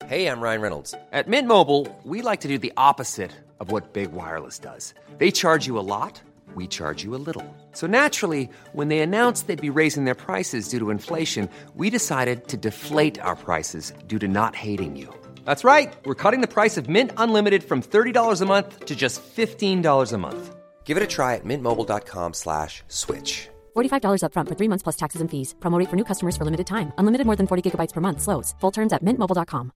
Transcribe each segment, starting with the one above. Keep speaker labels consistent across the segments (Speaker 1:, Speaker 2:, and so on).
Speaker 1: Hey, I'm Ryan Reynolds. At Mint Mobile, we like to do the opposite of what Big Wireless does. They charge you a lot, we charge you a little. So naturally, when they announced they'd be raising their prices due to inflation, we decided to deflate our prices due to not hating you. That's right. We're cutting the price of Mint Unlimited from $30 a month to just $15 a month. Give it a try at mintmobile.com/switch.
Speaker 2: $45 up front for 3 months plus taxes and fees. Promo rate for new customers for limited time. Unlimited more than 40 gigabytes per month. Slows full terms at mintmobile.com.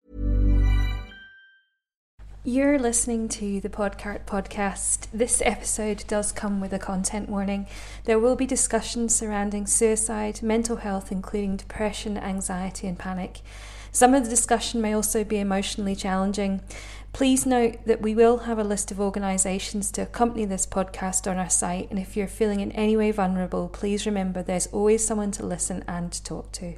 Speaker 3: You're listening to the Podcart Podcast. This episode does come with a content warning. There will be discussions surrounding suicide, mental health, including depression, anxiety and panic. Some of the discussion may also be emotionally challenging. Please note that we will have a list of organisations to accompany this podcast on our site, and if you're feeling in any way vulnerable, please remember there's always someone to listen and talk to.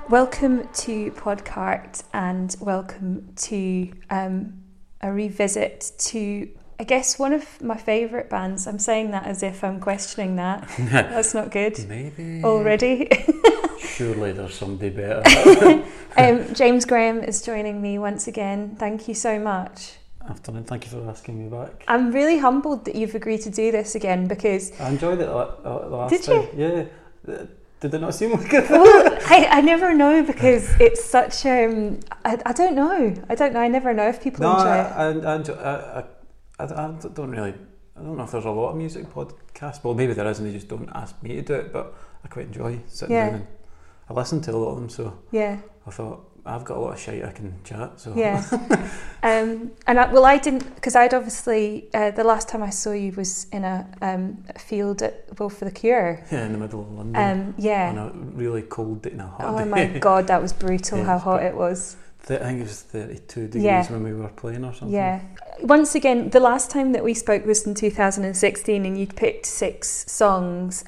Speaker 3: Welcome to Podcart, and welcome to a revisit to, I guess, one of my favourite bands. I'm saying that as if I'm questioning that. That's not good.
Speaker 4: Maybe.
Speaker 3: Already.
Speaker 4: Surely there's somebody better.
Speaker 3: James Graham is joining me once again. Thank you so much.
Speaker 4: Afternoon, thank you for asking me back.
Speaker 3: I'm really humbled that you've agreed to do this again, because...
Speaker 4: I enjoyed it last
Speaker 3: Did
Speaker 4: time.
Speaker 3: you?
Speaker 4: Yeah. Did it not seem like it?
Speaker 3: Well, I never know, because it's such... I don't know. I never know if people enjoy it.
Speaker 4: I don't really... I don't know if there's a lot of music podcasts. Well, maybe there is and they just don't ask me to do it, but I quite enjoy sitting down and I listen to a lot of them, so I thought, I've got a lot of shite I can chat, so...
Speaker 3: Yeah. I didn't... Because I'd obviously... the last time I saw you was in a field at Will for the Cure.
Speaker 4: Yeah, in the middle of London.
Speaker 3: Yeah.
Speaker 4: On a really cold day, hot day.
Speaker 3: Oh my God, that was brutal, how hot it was.
Speaker 4: I think it was 32 degrees when we were playing or something.
Speaker 3: Yeah. Once again, the last time that we spoke was in 2016, and you'd picked 6 songs,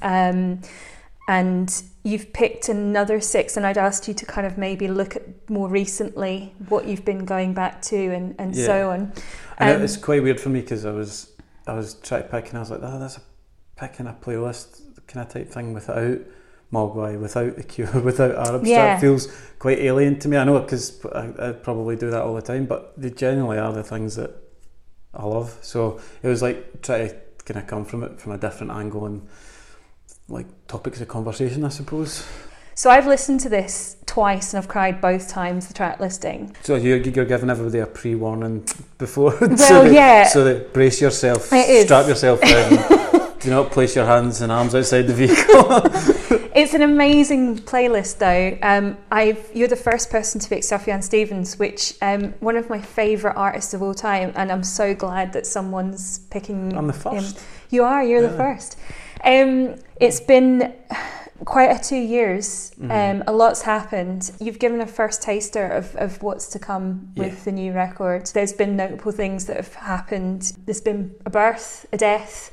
Speaker 3: and you've picked another 6, and I'd asked you to kind of maybe look at more recently what you've been going back to and so on.
Speaker 4: And it's quite weird for me, because I was trying to pick, and I was like, that's picking a playlist kind of type thing without Mogwai, without The Cure, without Arab Strap feels quite alien to me. I know, because I probably do that all the time, but they generally are the things that I love. So it was like try to kind of come from it from a different angle and like topics of conversation, I suppose.
Speaker 3: So I've listened to this twice and I've cried both times, the track listing.
Speaker 4: So you're giving everybody a pre-warning before?
Speaker 3: Well,
Speaker 4: So that brace yourself,
Speaker 3: it
Speaker 4: strap yourself in. Do not place your hands and arms outside the vehicle.
Speaker 3: It's an amazing playlist, though. You're the first person to pick Sufjan Stevens, which one of my favourite artists of all time, and I'm so glad that someone's picking.
Speaker 4: I'm the first.
Speaker 3: Him. You are. You're the first. It's been quite 2 years. A lot's happened. You've given a first taster of what's to come with the new record. There's been notable things that have happened. There's been a birth, a death.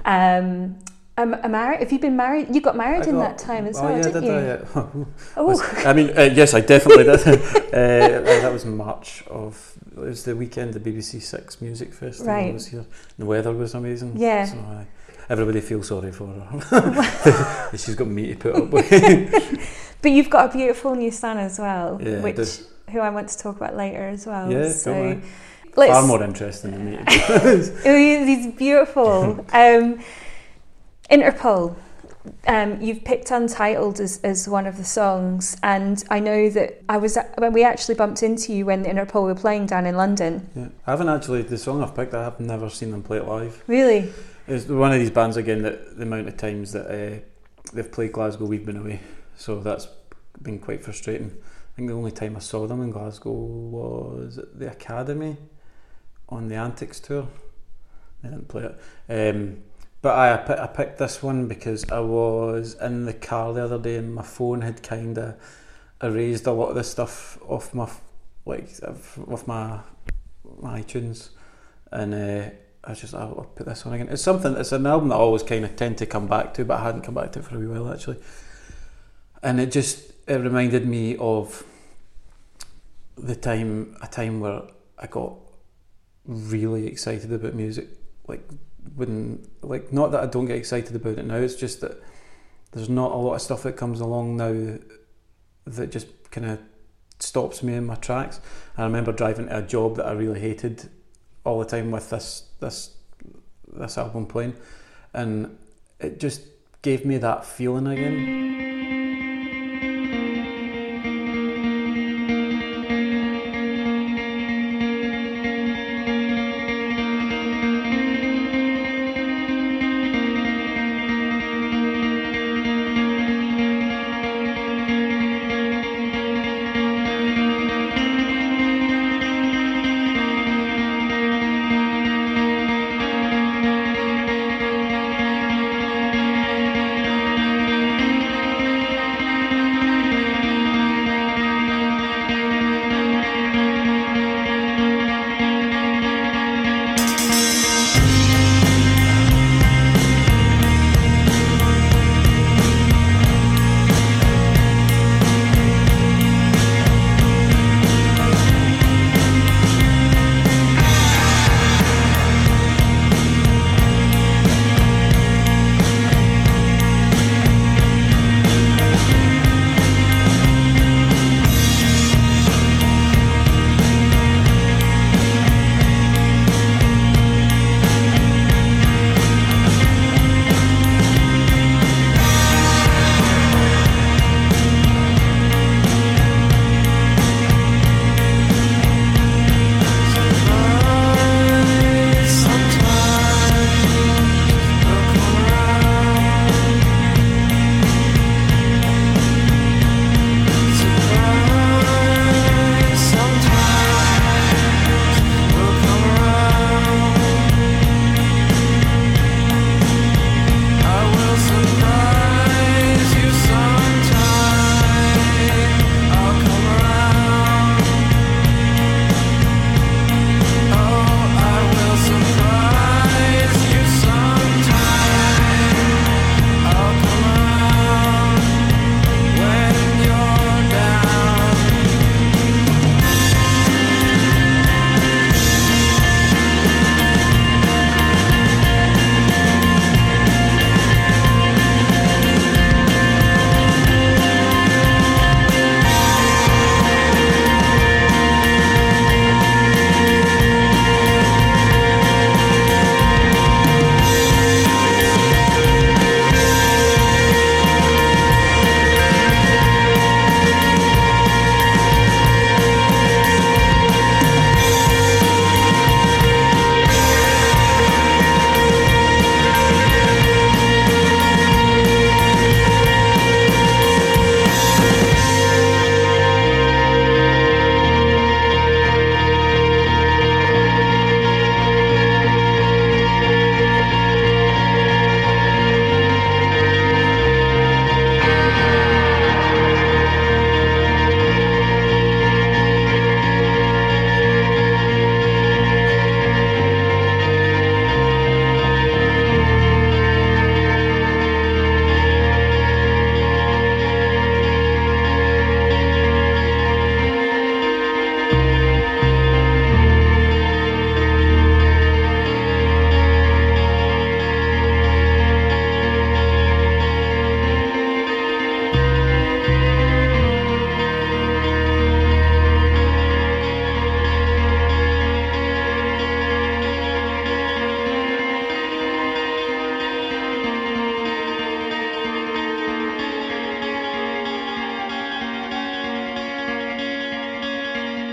Speaker 3: Married? Have you been married? You got married in that time as well, didn't you?
Speaker 4: I mean, yes, I definitely did. That was March of... It was the weekend the BBC Six Music Festival. I was here. The weather was amazing. Yeah. So everybody feels sorry for her. She's got me to put up with.
Speaker 3: But you've got a beautiful new son as well, who I want to talk about later as well.
Speaker 4: Yeah,
Speaker 3: so
Speaker 4: far more interesting than me.
Speaker 3: He's beautiful. Interpol. You've picked Untitled as one of the songs, and I know that when we actually bumped into you when Interpol were playing down in London.
Speaker 4: Yeah, I haven't actually. The song I've picked, I have never seen them play it live.
Speaker 3: Really?
Speaker 4: It's one of these bands again that the amount of times that they've played Glasgow, we've been away, so that's been quite frustrating. I think the only time I saw them in Glasgow was at the Academy on the Antics tour. They didn't play it. But I picked this one because I was in the car the other day and my phone had kind of erased a lot of the stuff off my iTunes, and I was just, I'll put this one again. It's an album that I always kind of tend to come back to, but I hadn't come back to it for a wee while actually, and it reminded me of a time where I got really excited about music, not that I don't get excited about it now, it's just that there's not a lot of stuff that comes along now that just kind of stops me in my tracks. I remember driving to a job that I really hated all the time with this album playing, and it just gave me that feeling again.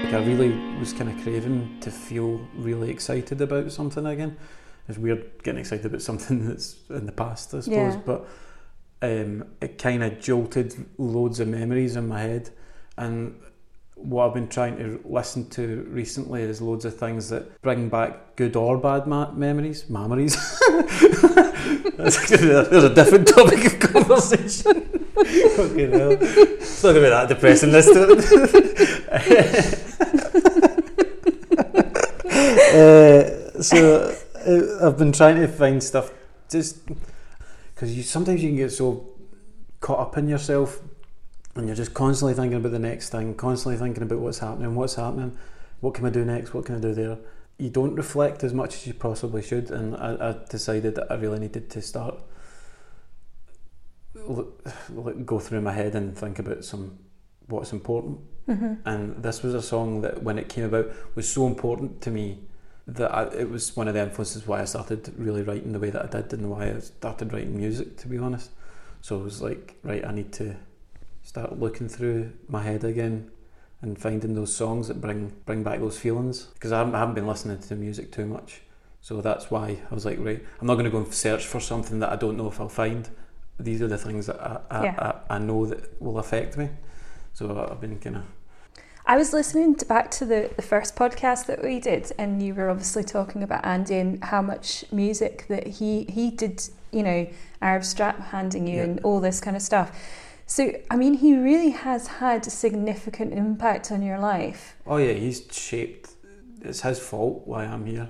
Speaker 4: I really was kind of craving to feel really excited about something again. It's weird getting excited about something that's in the past, I suppose, but it kind of jolted loads of memories in my head. And what I've been trying to listen to recently is loads of things that bring back good or bad memories. Memories. There's a different topic of conversation. Fucking hell. It's not going to be that depressing, this So I've been trying to find stuff just because sometimes you can get so caught up in yourself and you're just constantly thinking about the next thing, constantly thinking about what's happening, what can I do next, what can I do there. You don't reflect as much as you possibly should, and I decided that I really needed to start go through my head and think about what's important. And this was a song that when it came about was so important to me that it was one of the influences why I started really writing the way that I did and why I started writing music, to be honest. So it was like, right, I need to start looking through my head again and finding those songs that bring back those feelings, because I haven't been listening to music too much. So that's why I was like, right, I'm not going to go and search for something that I don't know if I'll find. These are the things that I know that will affect me. So I've been kind of...
Speaker 3: I was listening back to the first podcast that we did, and you were obviously talking about Andy and how much music that he did, you know, Arab Strap handing you and all this kind of stuff. So, I mean, he really has had a significant impact on your life. Oh yeah,
Speaker 4: he's shaped... It's his fault why I'm here.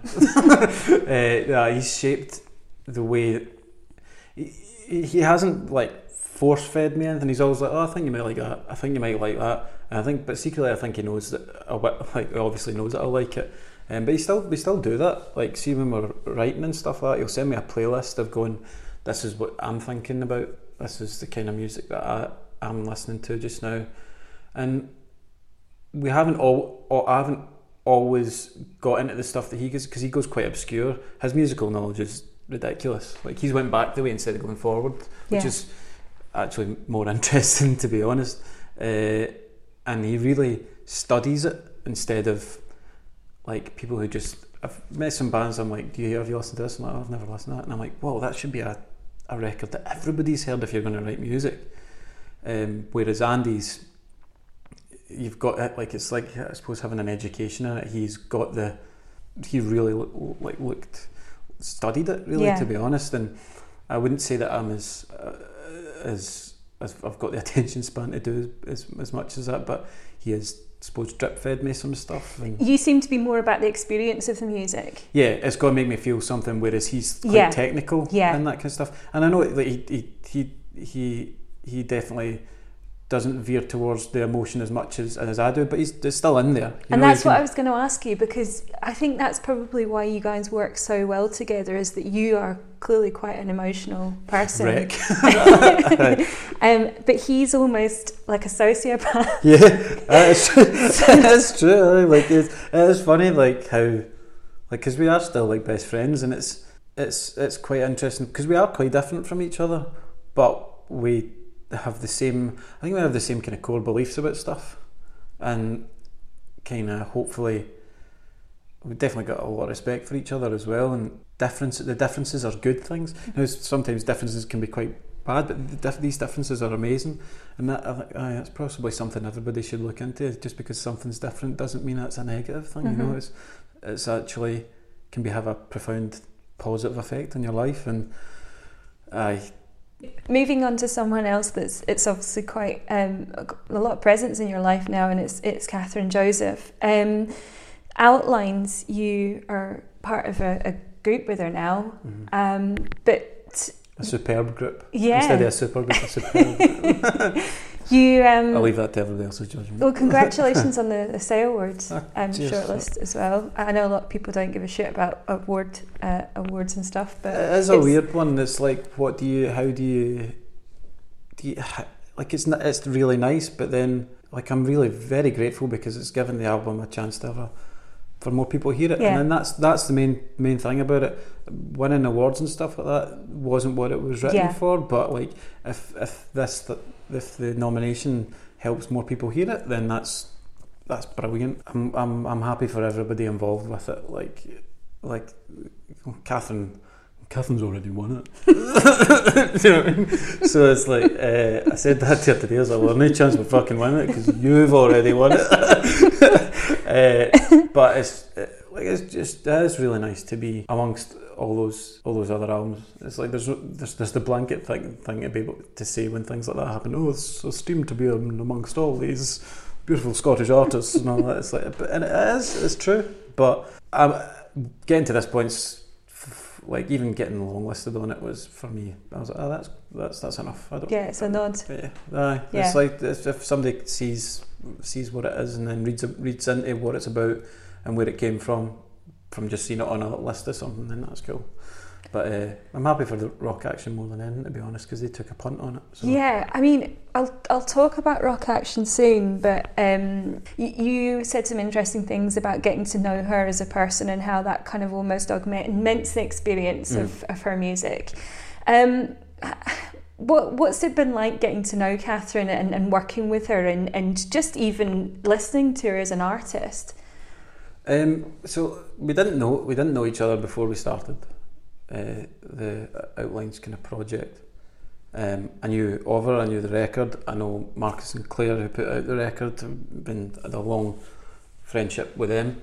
Speaker 4: He's shaped the way... He hasn't, like, force-fed me anything. He's always like, oh, I think you might like that. I think you might like that. And but secretly I think he knows that, he obviously knows that I like it. But we still do that. Like, see, when we're writing and stuff like that, he'll send me a playlist of going, this is what I'm thinking about. This is the kind of music that I'm listening to just now. And I haven't always got into the stuff that he goes, because he goes quite obscure. His musical knowledge is ridiculous. Like, he's went back the way instead of going forward, which is actually more interesting, to be honest. And he really studies it instead of like people who just... I've met some bands, I'm like, have you listened to this? I'm like, oh, I've never listened to that. And I'm like, well, that should be a record that everybody's heard if you're going to write music. Whereas Andy's, you've got it, like, it's like, I suppose, having an education in it. He really studied it, really, to be honest. And I wouldn't say that I'm as I've got the attention span to do as much as that, but he has, I suppose, drip fed me some stuff. And
Speaker 3: you seem to be more about the experience of the music.
Speaker 4: Yeah, it's got to make me feel something, whereas he's quite technical and that kind of stuff. And I know that he definitely doesn't veer towards the emotion as much as I do, but it's still in there.
Speaker 3: And that's what I was going to ask you, because I think that's probably why you guys work so well together, is that you are clearly quite an emotional person.
Speaker 4: Wreck.
Speaker 3: But he's almost like a sociopath.
Speaker 4: Yeah, that's true. Like, it's funny, like, how, like, because we are still like best friends, and it's quite interesting because we are quite different from each other, but we have the same kind of core beliefs about stuff, and kind of, hopefully, we've definitely got a lot of respect for each other as well. And the differences are good things. Now, sometimes differences can be quite bad, but these differences are amazing, and that's possibly something everybody should look into. Just because something's different doesn't mean that's a negative thing. You know, it's actually can have a profound positive effect on your life. And
Speaker 3: moving on to someone else it's obviously quite a lot of presence in your life now, and it's Catherine Joseph. Outlines, you are part of a group with her now, but
Speaker 4: a superb group.
Speaker 3: Yeah.
Speaker 4: Instead of a super group, a superb group.
Speaker 3: I'll
Speaker 4: leave that to everybody else's judgment.
Speaker 3: Well, congratulations on the SAY Awards shortlist as well. I know a lot of people don't give a shit about awards and stuff, but
Speaker 4: it is a weird one. It's like, how do you like, it's really nice, but then, like, I'm really very grateful because it's given the album a chance to for more people to hear it, and then that's the main thing about it. Winning awards and stuff like that wasn't what it was written for, but like, if the nomination helps more people hear it, then that's that's brilliant. I'm happy for everybody involved with it. Like Catherine's already won it. You know what I mean? So it's like, I said that to her today, I was like, well, no chance we're fucking winning it because you've already won it. But it's really nice to be amongst all those other albums. It's like there's the blanket thing to be able to say when things like that happen. Oh, it's esteemed to be amongst all these beautiful Scottish artists and all that. It's like, and it's true. But getting to this point, like even getting longlisted on it was, for me, I was like, oh, that's enough.
Speaker 3: It's a nod.
Speaker 4: Yeah. It's like if somebody sees what it is and then reads into what it's about and where it came from just seeing it on a list or something, then that's cool. But I'm happy for the Rock Action more than anything, to be honest, because they took a punt on it. So.
Speaker 3: Yeah, I mean, I'll talk about Rock Action soon, but you said some interesting things about getting to know her as a person and how that kind of almost augments the experience of her music. What's it been like getting to know Catherine and working with her and just even listening to her as an artist?
Speaker 4: So we didn't know each other before we started the Outlines kind of project. I knew of her, I knew the record. I know Marcus and Claire, who put out the record, had a long friendship with them,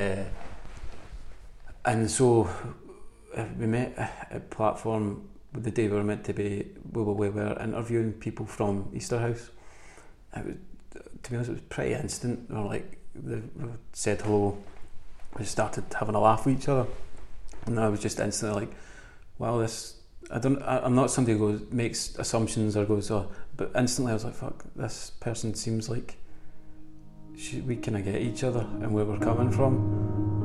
Speaker 4: and so we met at Platform the day we were meant to be. We were interviewing people from Easterhouse. To be honest, it was pretty instant. We said hello. We started having a laugh with each other, and I was just instantly like, "Wow, this." I'm not somebody who makes assumptions or goes, "Oh," but instantly I was like, "Fuck, this person seems like we kind of get each other and where we're coming from."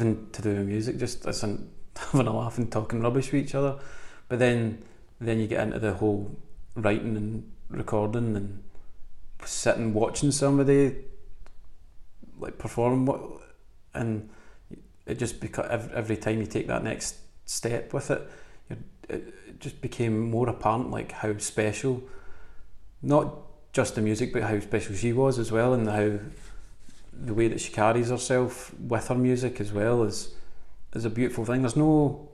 Speaker 4: nothing to do with music, just having a laugh and talking rubbish with each other. But then you get into the whole writing and recording and sitting watching somebody like perform, and it just every time you take that next step with it, it just became more apparent like how special, not just the music, but how special she was as well, and how the way that she carries herself with her music as well is a beautiful thing. There's no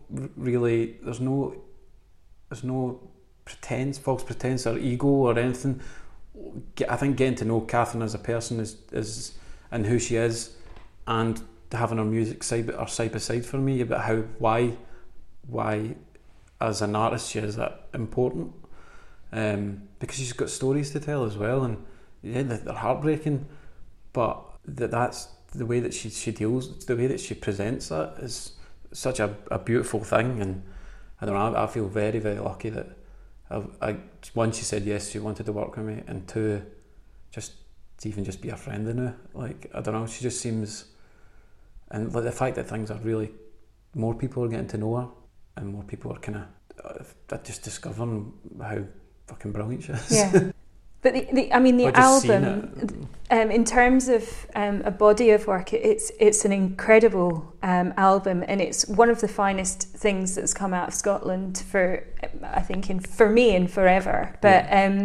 Speaker 4: false pretense or ego or anything. I think getting to know Catherine as a person is and who she is, and having her music side by side for me about why as an artist she is that important, because she's got stories to tell as well, and yeah, they're heartbreaking, but that's the way that she deals, the way that she presents that is such a beautiful thing. And I don't know, I feel very, very lucky that one, she said yes, she wanted to work with me, and two, just to even just be a friend in her. Like, I don't know, she just seems, and like the fact that things are really, more people are getting to know her, and more people are kind of just discovering how fucking brilliant she is.
Speaker 3: Yeah. But the album, in terms of a body of work, it's an incredible album, and it's one of the finest things that's come out of Scotland for me and forever. But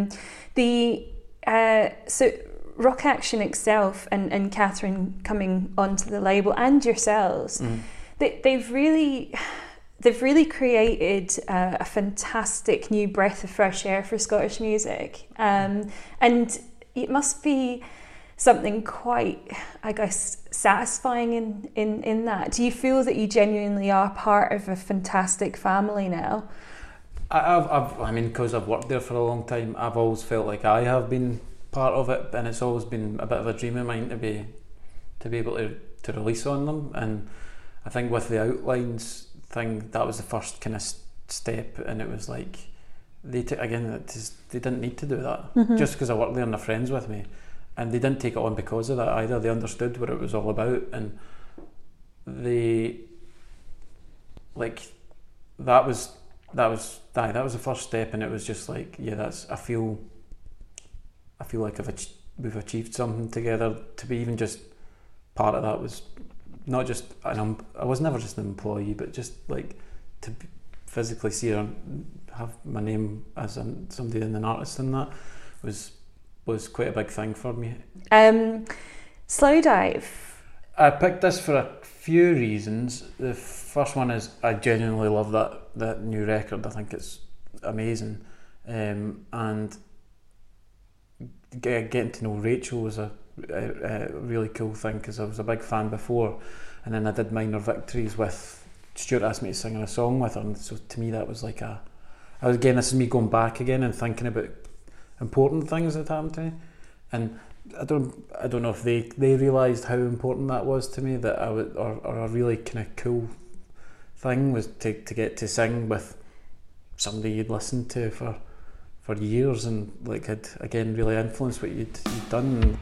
Speaker 3: so Rock Action itself and Catherine coming onto the label and yourselves, they've really created a fantastic new breath of fresh air for Scottish music, and it must be something quite, I guess, satisfying in that. Do you feel that you genuinely are part of a fantastic family now?
Speaker 4: I mean, because I've worked there for a long time, I've always felt like I have been part of it, and it's always been a bit of a dream of mine to be able to release on them. And I think with the outlines thing, that was the first kind of step, and it was like they didn't need to do that, just because I worked there and they're friends with me, and they didn't take it on because of that either. They understood what it was all about, and that was the first step, and it was just like, yeah, I feel like we've achieved something together. To be even just part of that was not just I was never just an employee, but just like to physically see her, have my name as somebody and an artist in that was quite a big thing for me.
Speaker 3: Slowdive.
Speaker 4: I picked this for a few reasons. The first one is I genuinely love that new record. I think it's amazing, and getting to know Rachel was a really cool thing, because I was a big fan before, and then I did Minor Victories with Stuart, asked me to sing a song with her, and so to me that was like this is me going back again and thinking about important things that happened to me. And I don't know if they realised how important that was to me, that or a really kind of cool thing was to get to sing with somebody you'd listened to for years, and like had again really influenced what you'd done.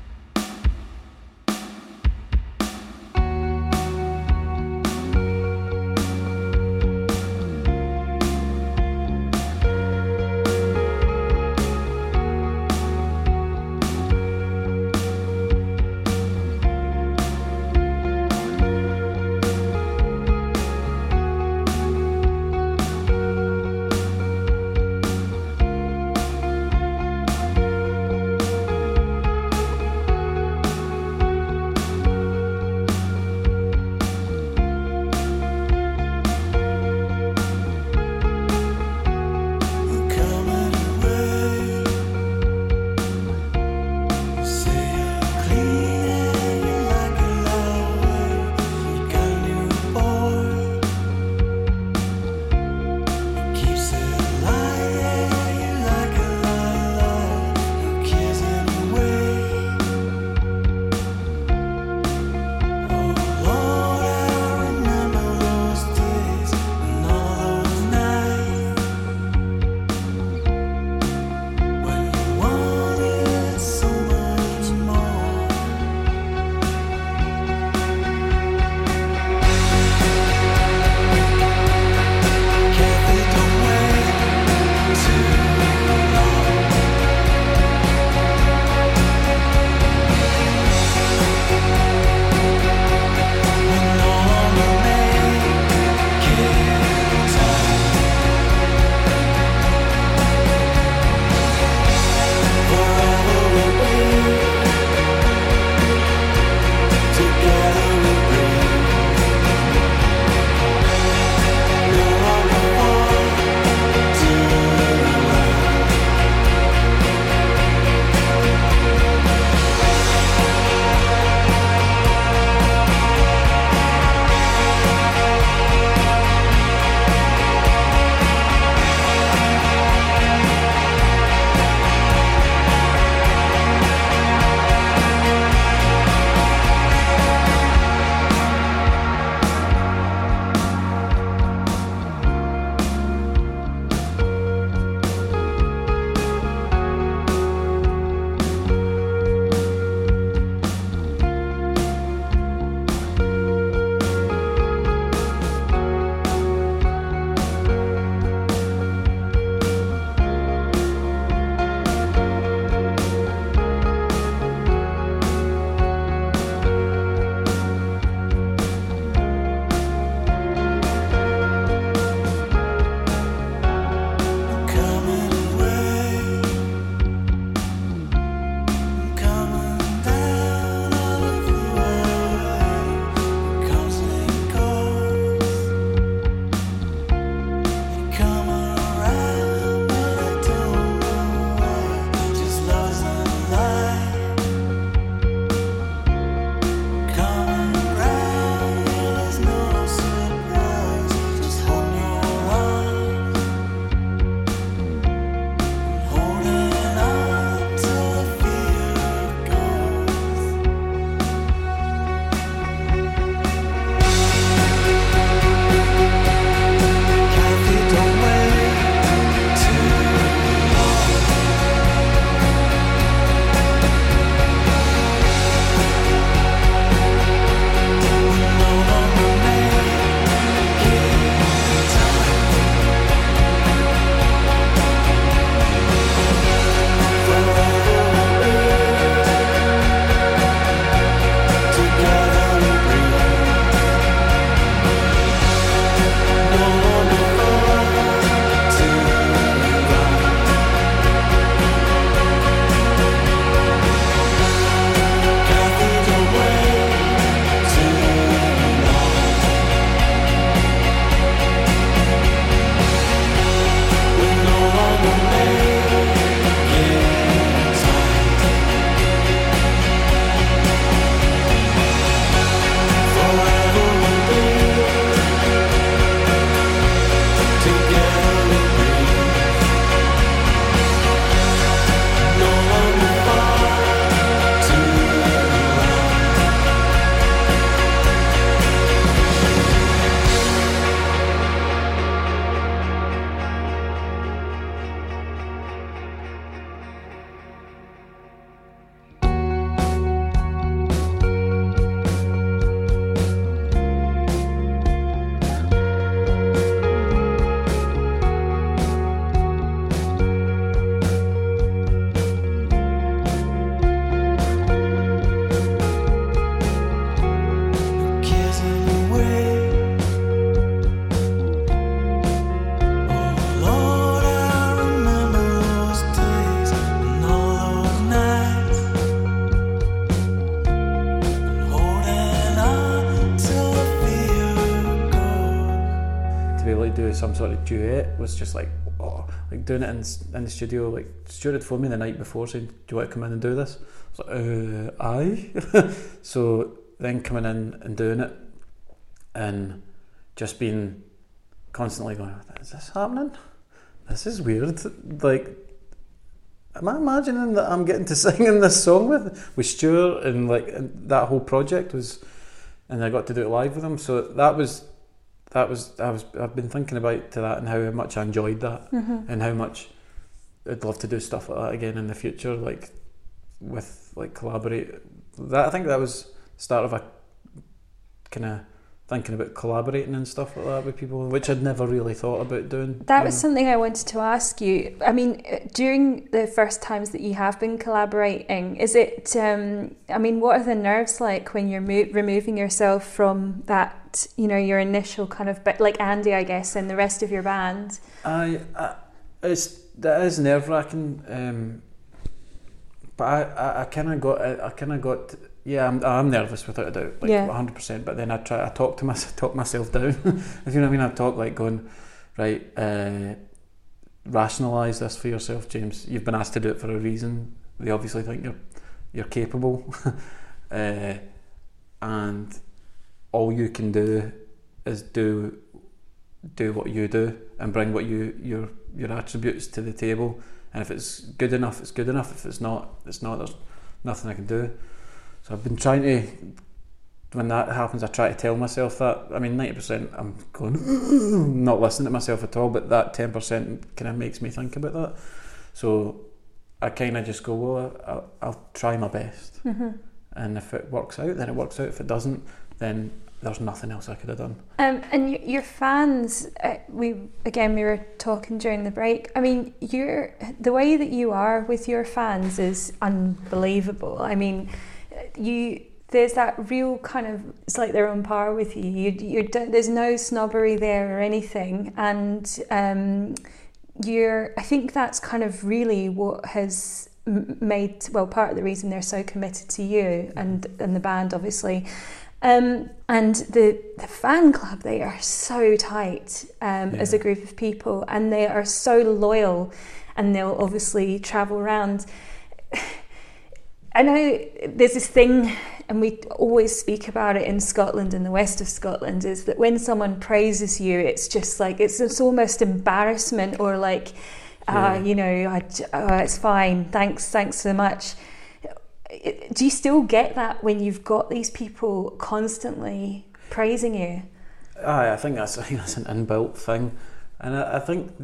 Speaker 4: some sort of duet was just like, oh, like doing it in the studio. Like Stuart had phoned me the night before saying, do you want to come in and do this? I was like, aye. So then coming in and doing it and just being constantly going, is this happening? This is weird. Like, am I imagining that I'm getting to sing in this song with Stuart, and like and that whole project was, and I got to do it live with him. So I've been thinking about to that and how much I enjoyed that, and how much I'd love to do stuff like that again in the future, like with like collaborate. I think that was the start of a kind of thinking about collaborating and stuff like that with people, which I'd never really thought about doing.
Speaker 3: That was something I wanted to ask you. I mean, during the first times that you have been collaborating, is it, I mean, what are the nerves like when you're removing yourself from that, you know, your initial kind of, like Andy, I guess, and the rest of your band?
Speaker 4: That is nerve-wracking, but I kind of got, yeah, I'm nervous without a doubt, like 100%. But then I talk myself down. If you know what I mean, I talk like going, right, rationalise this for yourself, James. You've been asked to do it for a reason. They obviously think you're capable, and all you can do is do what you do and bring what your attributes to the table. And if it's good enough, it's good enough. If it's not, it's not. There's nothing I can do. So I've been trying to, when that happens, I try to tell myself that. I mean, 90% I'm going, not listening to myself at all, but that 10% kind of makes me think about that. So I kind of just go, well, I'll try my best. And if it works out, then it works out. If it doesn't, then there's nothing else I could have done. And
Speaker 3: your fans, we were talking during the break. I mean, the way that you are with your fans is unbelievable. I mean, there's that real kind of, it's like they're on par with you. You don't, there's no snobbery there or anything, and I think that's kind of really what has made, well, part of the reason they're so committed to you and the band, obviously. And the fan club, they are so tight as a group of people, and they are so loyal, and they'll obviously travel around. I know there's this thing, and we always speak about it in Scotland, in the west of Scotland, is that when someone praises you, it's just like, it's almost embarrassment, or like, you know, it's fine, thanks so much. Do you still get that when you've got these people constantly praising you?
Speaker 4: I think that's an inbuilt thing, and I think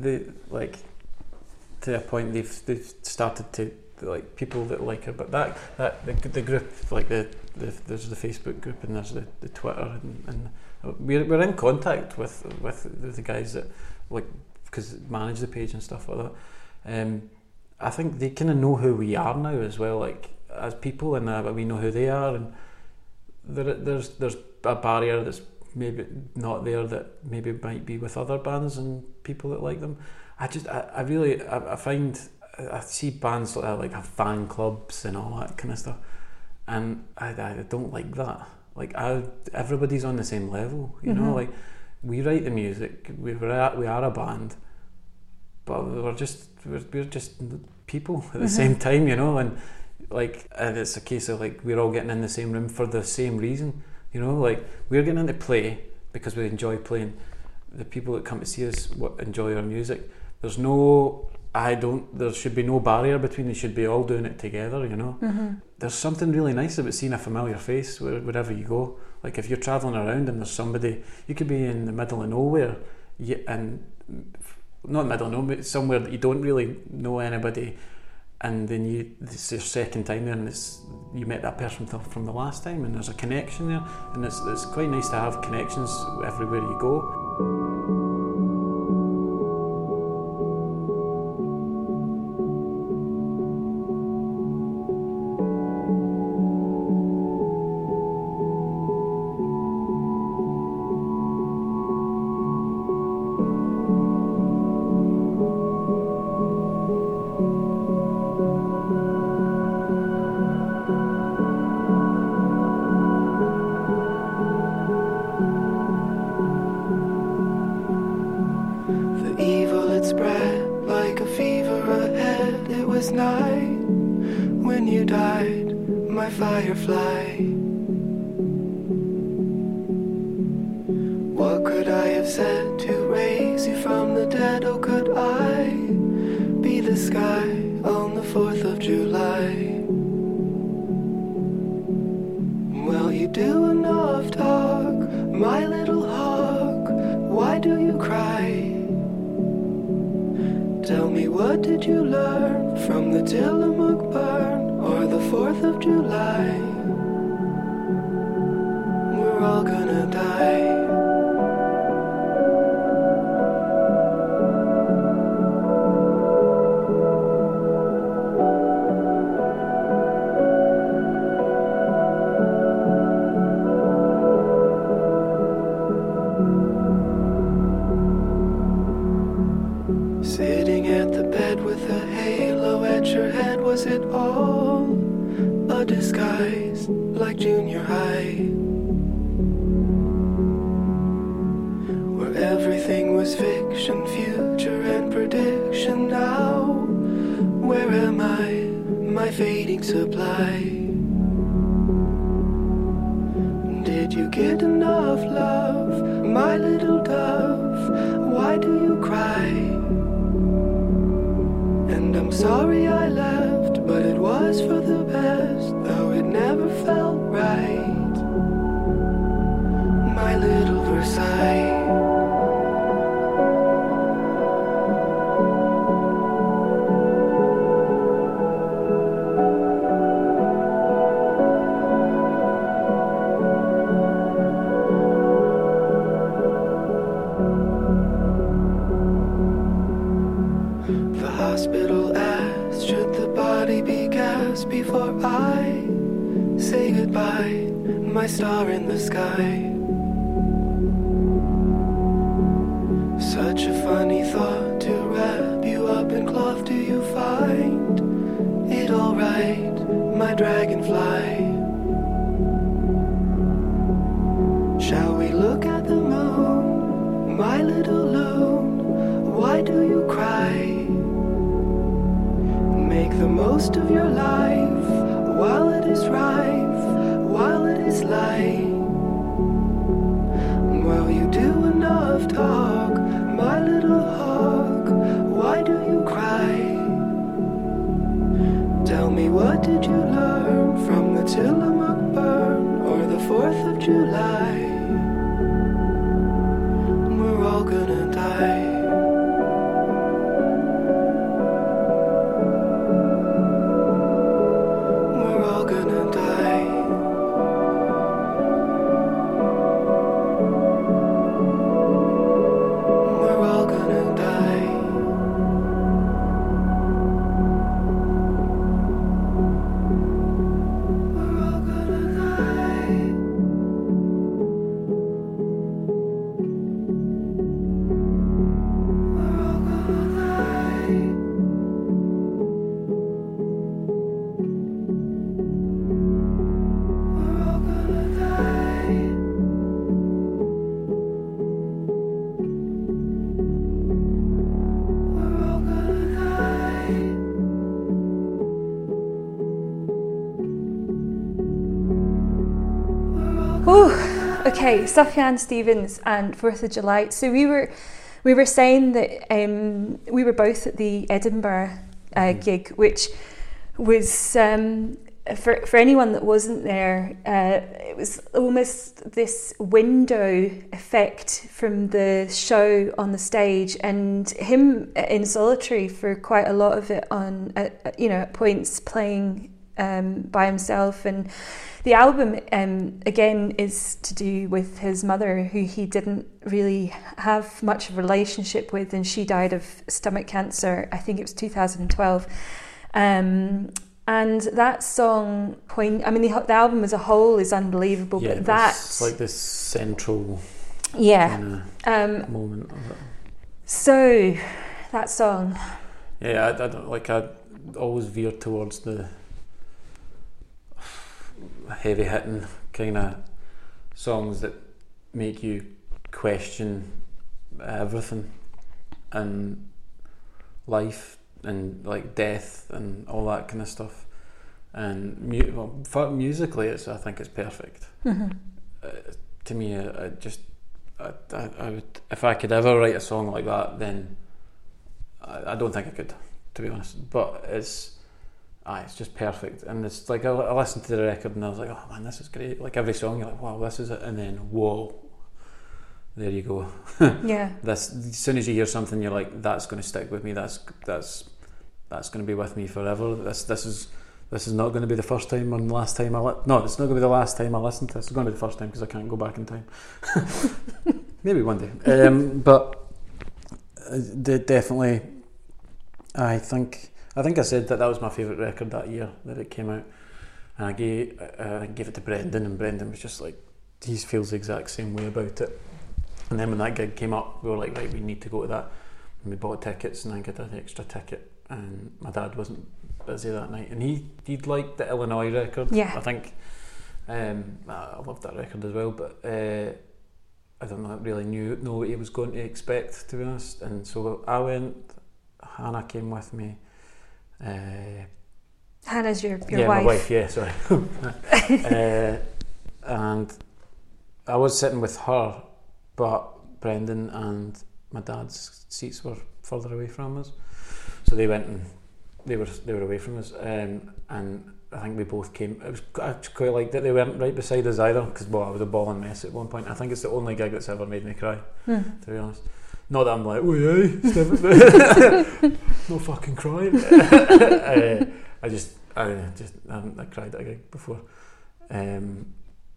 Speaker 4: to a point they've started to, like, people that like her, but that the group, like there's the Facebook group and there's the Twitter, and we're in contact with the guys that, like, because manage the page and stuff like that. I think they kind of know who we are now as well, like, as people, and we know who they are, and there's a barrier that's maybe not there that maybe might be with other bands and people that like them. I find I see bands like that, like, have fan clubs and all that kind of stuff, and I don't like that. Like, everybody's on the same level, you know. Like, we write the music, we are a band, but we're just people at the same time, you know. And it's a case of, like, we're all getting in the same room for the same reason, you know. Like, we're getting into play because we enjoy playing. The people that come to see us enjoy our music. There should be no barrier between. They should be all doing it together, you know. There's something really nice about seeing a familiar face wherever you go. Like, if you're travelling around and there's somebody, you could be in the middle of nowhere, and not middle of nowhere, somewhere that you don't really know anybody, and then it's your second time there, and you met that person from the last time, and there's a connection there, and it's quite nice to have connections everywhere you go.
Speaker 5: died, my firefly? What could I have said to raise you from the dead? Oh, could I be the sky on the 4th of July? Well, you do enough talk, my little hawk. Why do you cry? Tell me, what did you learn from the Tillamook burn or the 4th of July? We're all gonna die. Sitting at the bed with a halo at your head, was it all a disguise like junior high? Where everything was fiction, future and prediction. Now, where am I, my fading supply? Did you get enough love, my little dove? Why do you cry? And I'm sorry I left, but it was for the best, though it never felt right. My little Versailles. Hospital asked, should the body be gassed before I say goodbye, my star in the sky? Such a funny thought to wrap you up in cloth. Do you find it alright, my dragonfly? Shall we look at the moon, my little loon? Why do you cry? Make the most of your life while it is rife, while it is light. Well, you do enough talk, my little hawk. Why do you cry? Tell me, what did you learn from the Tillamook burn or the 4th of July? We're all gonna die.
Speaker 3: Okay, Sufjan Stevens and 4th of July. So we were saying that we were both at the Edinburgh gig, which was for anyone that wasn't there, it was almost this window effect from the show on the stage, and him in solitary for quite a lot of it on at points playing by himself. And the album, again, is to do with his mother, who he didn't really have much of a relationship with, and she died of stomach cancer, I think it was 2012. And that song, the album as a whole is unbelievable, but that's
Speaker 4: like this central
Speaker 3: moment
Speaker 4: of it.
Speaker 3: So, that song.
Speaker 4: Yeah, I always veer towards the heavy hitting kind of songs that make you question everything and life and like death and all that kind of stuff. And musically, I think it's perfect. To me, I would, if I could ever write a song like that, then I don't think I could, to be honest. But it's just perfect. And it's like I listened to the record and I was like, oh man, this is great. Like every song, you're like, wow, this is it. And then whoa, there you go.
Speaker 3: Yeah.
Speaker 4: As soon as you hear something, you're like, that's going to stick with me. That's going to be with me forever. This is not going to be the first time and last time no, it's not going to be the last time I listen to this. It's going to be the first time because I can't go back in time. Maybe one day. But definitely, I think I said that was my favourite record that year that it came out, and I gave it to Brendan, and Brendan was just like, he feels the exact same way about it. And then when that gig came up, we were like, right, we need to go to that, and we bought tickets, and I got an extra ticket, and my dad wasn't busy that night, and he'd liked the Illinois record.
Speaker 3: Yeah.
Speaker 4: I think I loved that record as well, but I don't really know what he was going to expect, to be honest. And so I went. Hannah came with me.
Speaker 3: Hannah's your
Speaker 4: yeah,
Speaker 3: wife.
Speaker 4: My wife. Yeah, sorry. And I was sitting with her, but Brendan and my dad's seats were further away from us, so they went and they were away from us. And I think we both came. I quite liked that they weren't right beside us either, because I was a bawling mess at one point. I think it's the only gig that's ever made me cry, to be honest. Not that I'm like, oh yeah, no fucking crying. I cried at a gig before, and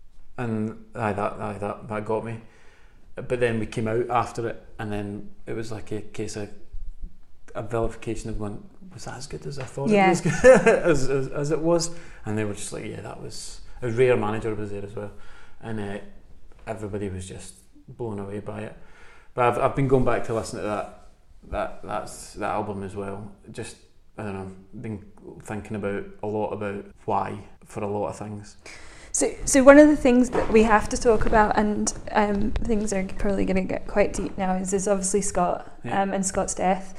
Speaker 4: that got me. But then we came out after it, and then it was like a case of a vilification of going, was that as good as I thought it was, as it was? And they were just like, yeah, that was. A rare manager was there as well, and everybody was just blown away by it. But I've been going back to listen to that album as well. Just, I don't know, been thinking a lot about why for a lot of things.
Speaker 3: So one of the things that we have to talk about, and things are probably going to get quite deep now, is obviously Scott, and Scott's death.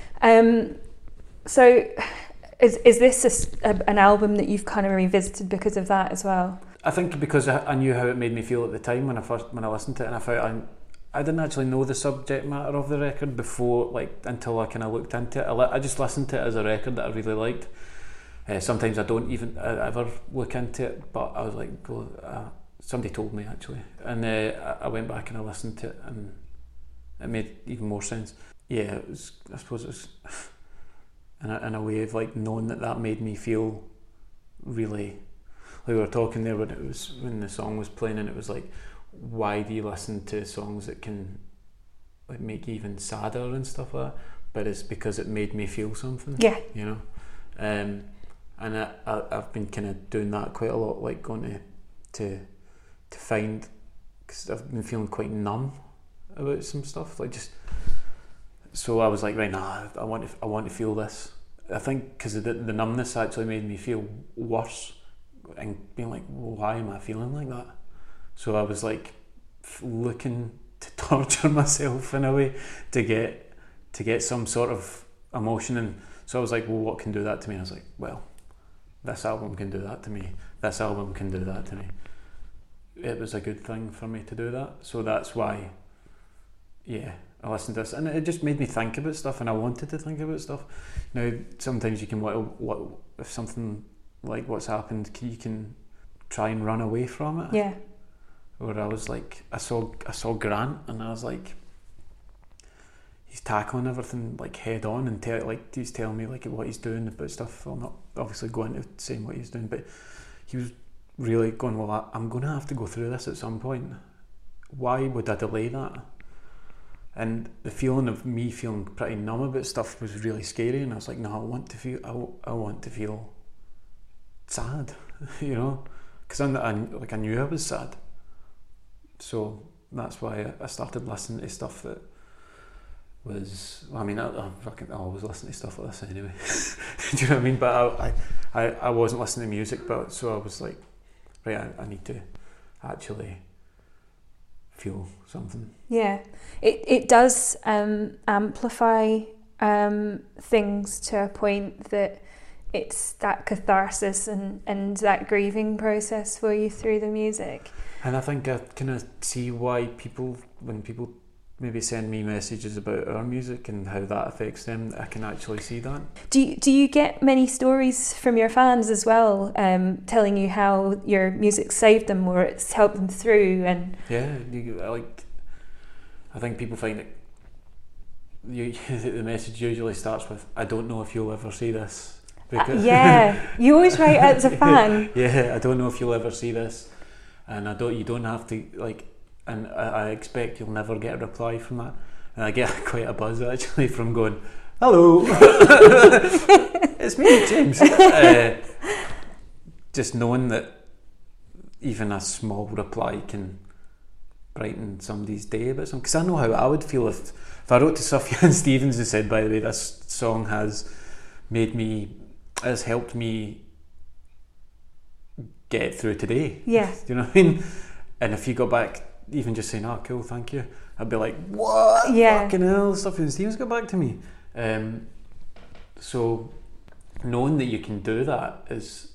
Speaker 3: So is this an album that you've kind of revisited because of that as well?
Speaker 4: I think because I knew how it made me feel at the time when I listened to it, and I felt I didn't actually know the subject matter of the record before, until I kind of looked into it. I just listened to it as a record that I really liked. Sometimes I don't even ever look into it, but I was like, somebody told me actually, and I went back and I listened to it, and it made even more sense. Yeah, I suppose it was in a way of knowing that made me feel really. We were talking there when the song was playing, and it was like, why do you listen to songs that can make you even sadder and stuff like that? But it's because it made me feel something.
Speaker 3: Yeah.
Speaker 4: You know, and I've been kind of doing that quite a lot, going to find, because I've been feeling quite numb about some stuff, so I was like, right, nah, I want to feel this. I think because the numbness actually made me feel worse, and being like, well, why am I feeling like that? So I was looking to torture myself in a way to get some sort of emotion, and so I was like, well, what can do that to me? And I was like, well, this album can do that to me. This album can do that to me. It was a good thing for me to do that, so that's why. Yeah, I listened to this, and it just made me think about stuff, and I wanted to think about stuff. Now, sometimes you can if something like what's happened, you can try and run away from it.
Speaker 3: Yeah.
Speaker 4: Where I was like, I saw Grant, and I was like, he's tackling everything head on, and he's telling me what he's doing about stuff. I'm not obviously going to say what he's doing, but he was really going, well, I'm going to have to go through this at some point. Why would I delay that? And the feeling of me feeling pretty numb about stuff was really scary, and I was like, no, I want to feel sad, you know, because I knew I was sad. So that's why I started listening to stuff that was. I mean, I always listen to stuff like this anyway. Do you know what I mean? But I wasn't listening to music, but so I was like, right, I need to actually feel something.
Speaker 3: Yeah, it does amplify things to a point that it's that catharsis and that grieving process for you through the music.
Speaker 4: And I think I kind of see why when people maybe send me messages about our music and how that affects them, I can actually see that.
Speaker 3: Do you get many stories from your fans as well, telling you how your music saved them or it's helped them through? And
Speaker 4: yeah, I think people find it. The message usually starts with, "I don't know if you'll ever see this."
Speaker 3: Yeah, you always write as a fan.
Speaker 4: Yeah, I don't know if you'll ever see this, and you don't have to and I expect you'll never get a reply from that. And I get quite a buzz actually from going, "Hello, it's me, James." Just knowing that even a small reply can brighten somebody's day about something. Because I know how I would feel if I wrote to Sufjan Stevens and said, "By the way, this song has helped me get through today."
Speaker 3: Yeah.
Speaker 4: Do you know what I mean? And if you go back, even just saying, "Oh, cool, thank you," I'd be like, "What?
Speaker 3: Yeah.
Speaker 4: Fucking hell, Sufjan Stevens got back to me." So knowing that you can do that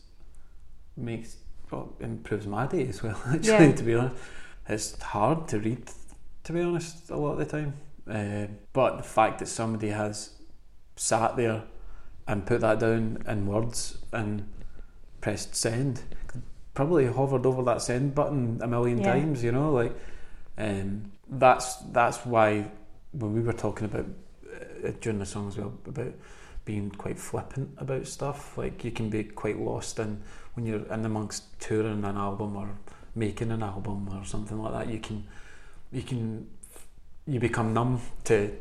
Speaker 4: improves my day as well. Actually,
Speaker 3: Yeah.
Speaker 4: to be honest, it's hard to read. To be honest, a lot of the time. But the fact that somebody has sat there and put that down in words and pressed send, probably hovered over that send button a million times, you know, that's why when we were talking about during the song as well about being quite flippant about stuff, like you can be quite lost in when you're in amongst touring an album or making an album or something like that. You become numb to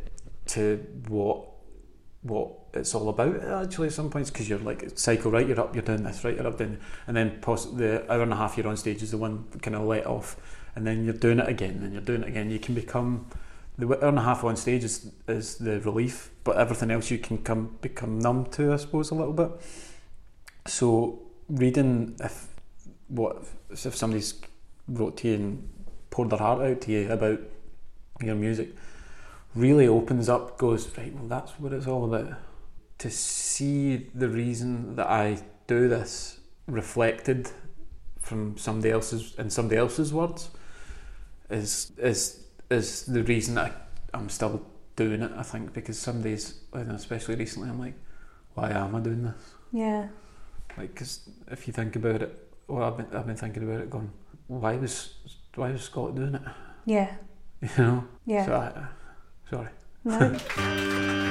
Speaker 4: what it's all about actually at some points, because you're like, cycle, right, you're up, you're doing this, right, you're up doing, and then the hour and a half you're on stage is the one kind of let off, and then you're doing it again and you're doing it again. You can become, the hour and a half on stage is the relief, but everything else you can become numb to, I suppose, a little bit. So reading, if somebody's wrote to you and poured their heart out to you about your music, really opens up, goes, right, well, that's what it's all about. To see the reason that I do this reflected from somebody else's words is the reason that I'm still doing it, I think, because some days, especially recently, I'm like, why am I doing this?
Speaker 3: Yeah.
Speaker 4: Like, because if you think about it, I've been thinking about it, going, why was Scott doing it?
Speaker 3: Yeah.
Speaker 4: You know?
Speaker 3: Yeah.
Speaker 4: So sorry.
Speaker 3: No.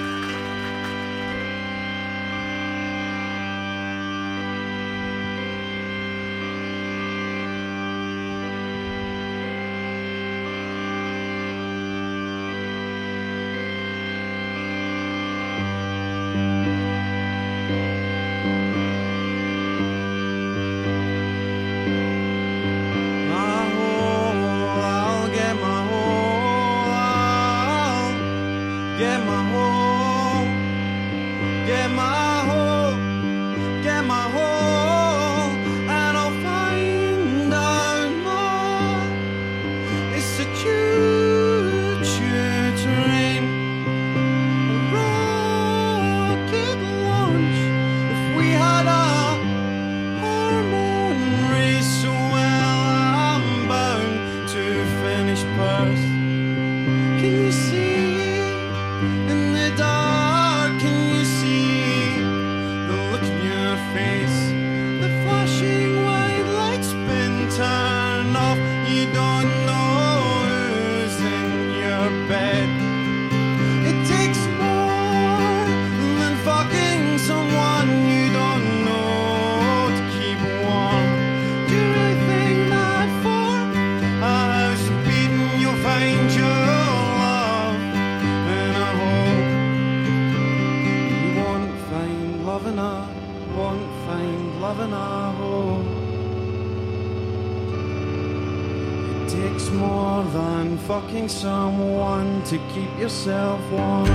Speaker 5: Fucking someone to keep yourself warm.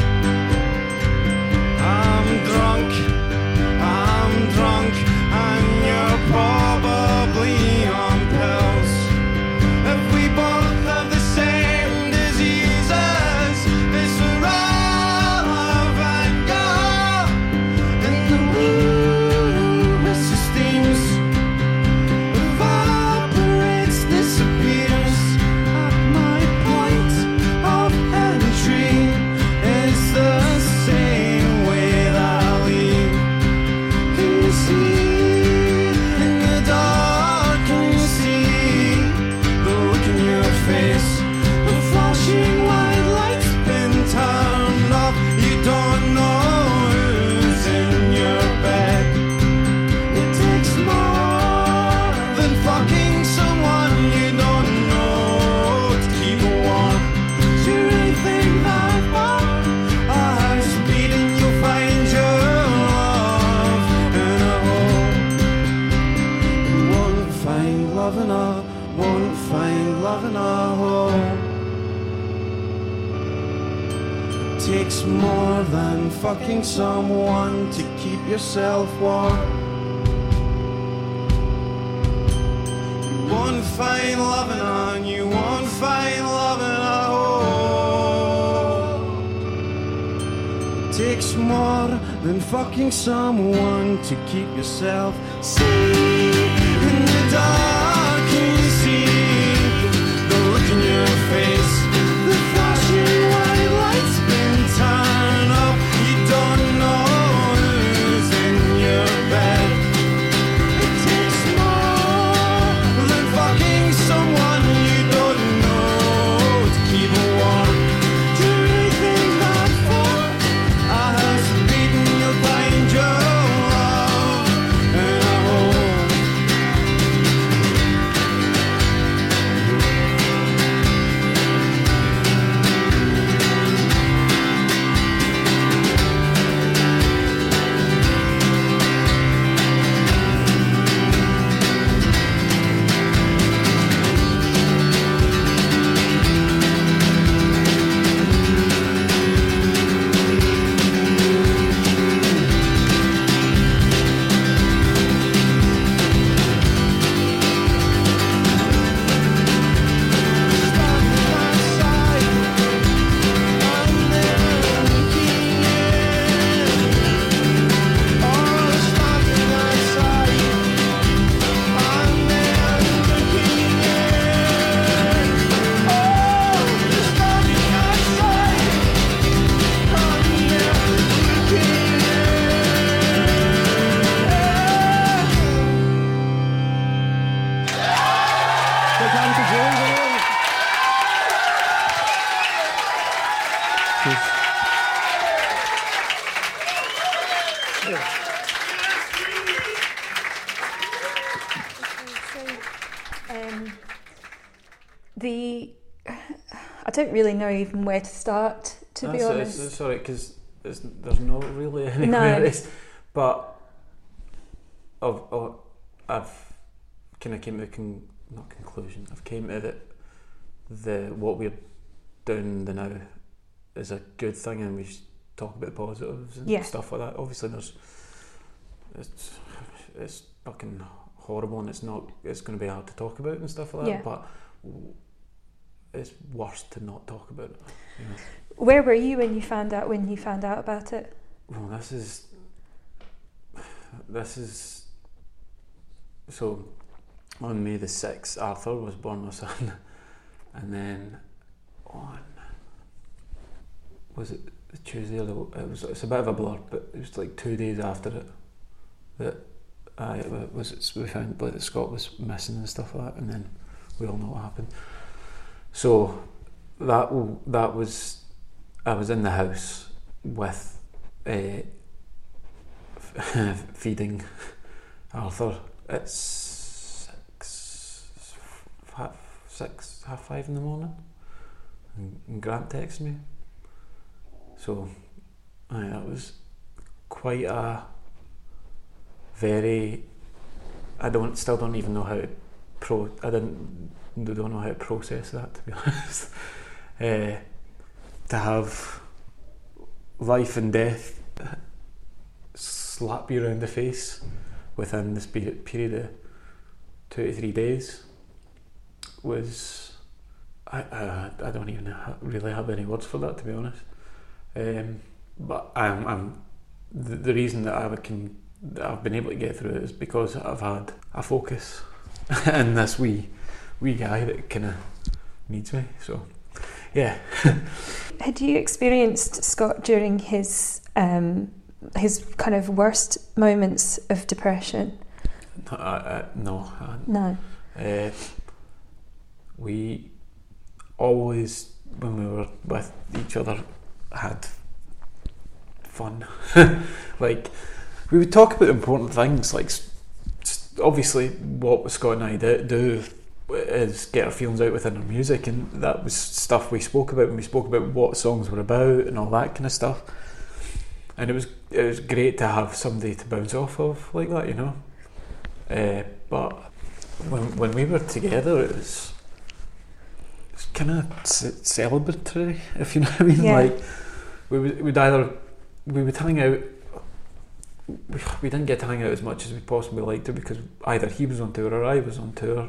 Speaker 5: I'm drunk, I'm loving her, won't find loving her home. It takes more than fucking someone to keep yourself warm. You won't find loving her, and you won't find loving her home. It takes more than fucking someone to keep yourself safe in the dark. Can you see the look in your face? The flashing white lights been turned up. You don't know who's in your bed. It takes more than fucking someone you don't know to keep her warm. Do you think that for a house beating you'll find your love in a home?
Speaker 3: I don't really know even where to start, to be honest.
Speaker 4: Sorry, because there's not really anywhere.
Speaker 3: No.
Speaker 4: But I've kind of came to conclusion. I've came to the what we're doing now is a good thing, and we should talk about the positives and stuff like that. Obviously, it's fucking horrible, and it's going to be hard to talk about and stuff like that. But it's worse to not talk about it. You know?
Speaker 3: Where were you when you found out about it?
Speaker 4: Well, this is so. On May the 6th, Arthur was born, my son, and then on was it Tuesday? It's a bit of a blur, but it was like 2 days after it that we found like that Scott was missing and stuff like that, and then we all know what happened. So that was I was in the house with feeding Arthur at 6:30 in the morning, and Grant texted me. So that was quite a very. Still don't even know how to don't know how to process that, to be honest. To have life and death slap you around the face within this period of 2 to 3 days was I don't even really have any words for that, to be honest. But I'm the reason that I've been able to get through it is because I've had a focus and this wee guy that kind of needs me. So yeah.
Speaker 3: Had you experienced Scott during his kind of worst moments of depression?
Speaker 4: No.
Speaker 3: No.
Speaker 4: We always, when we were with each other, had fun. Like, we would talk about important things, like obviously what Scott and I do is get our feelings out within our music, and that was stuff we spoke about when we spoke about what songs were about and all that kind of stuff. And it was great to have somebody to bounce off of like that, you know. But when we were together, it's kind of celebratory, if you know what I mean.
Speaker 3: Yeah.
Speaker 4: Like we would hang out. We didn't get to hang out as much as we possibly liked to, because either he was on tour or I was on tour,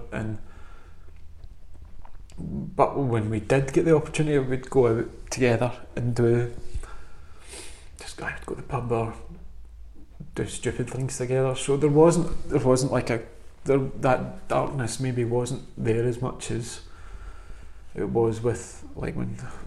Speaker 4: but when we did get the opportunity, we'd go out together and I would go to the pub or do stupid things together. So there wasn't like that darkness maybe wasn't there as much as it was with with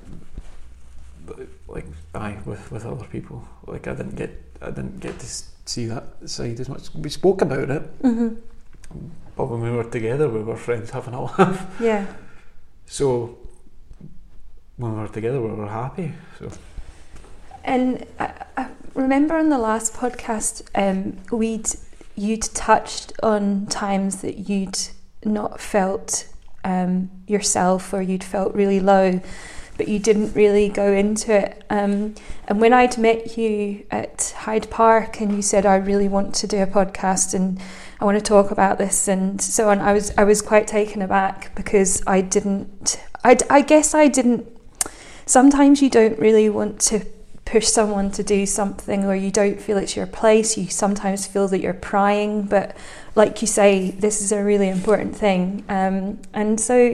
Speaker 4: other people. Like I didn't get to see that side as much. We spoke about it, but when we were together, we were friends having a laugh.
Speaker 3: Yeah.
Speaker 4: So when we were together, we were happy. So.
Speaker 3: And I remember on the last podcast, you'd touched on times that you'd not felt yourself, or you'd felt really low, but you didn't really go into it. And when I'd met you at Hyde Park, and you said, I really want to do a podcast and I want to talk about this and so on, I was quite taken aback, because I guess I didn't. Sometimes you don't really want to push someone to do something, or you don't feel it's your place. You sometimes feel that you're prying, but like you say, this is a really important thing. And so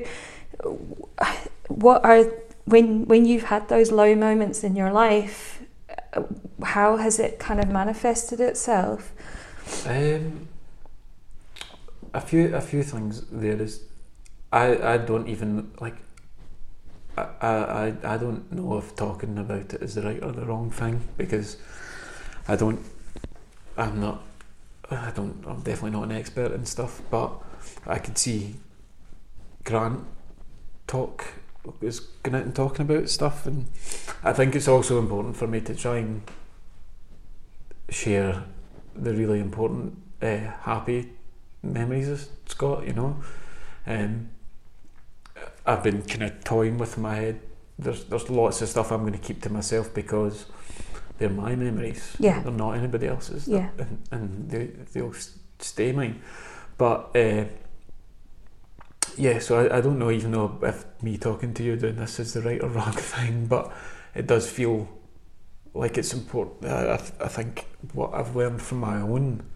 Speaker 3: when you've had those low moments in your life, how has it kind of manifested itself?
Speaker 4: A few things there is, I don't even like. I don't know if talking about it is the right or the wrong thing, because I'm definitely not an expert in stuff, but I could see Grant is going out and talking about stuff, and I think it's also important for me to try and share the really important happy memories of Scott, you know. I've been kind of toying with my head. There's lots of stuff I'm going to keep to myself, because they're my memories.
Speaker 3: Yeah.
Speaker 4: They're not anybody else's.
Speaker 3: Yeah.
Speaker 4: And they'll stay mine. But so I don't even know if me talking to you doing this is the right or wrong thing, but it does feel like it's important. I think what I've learned from my own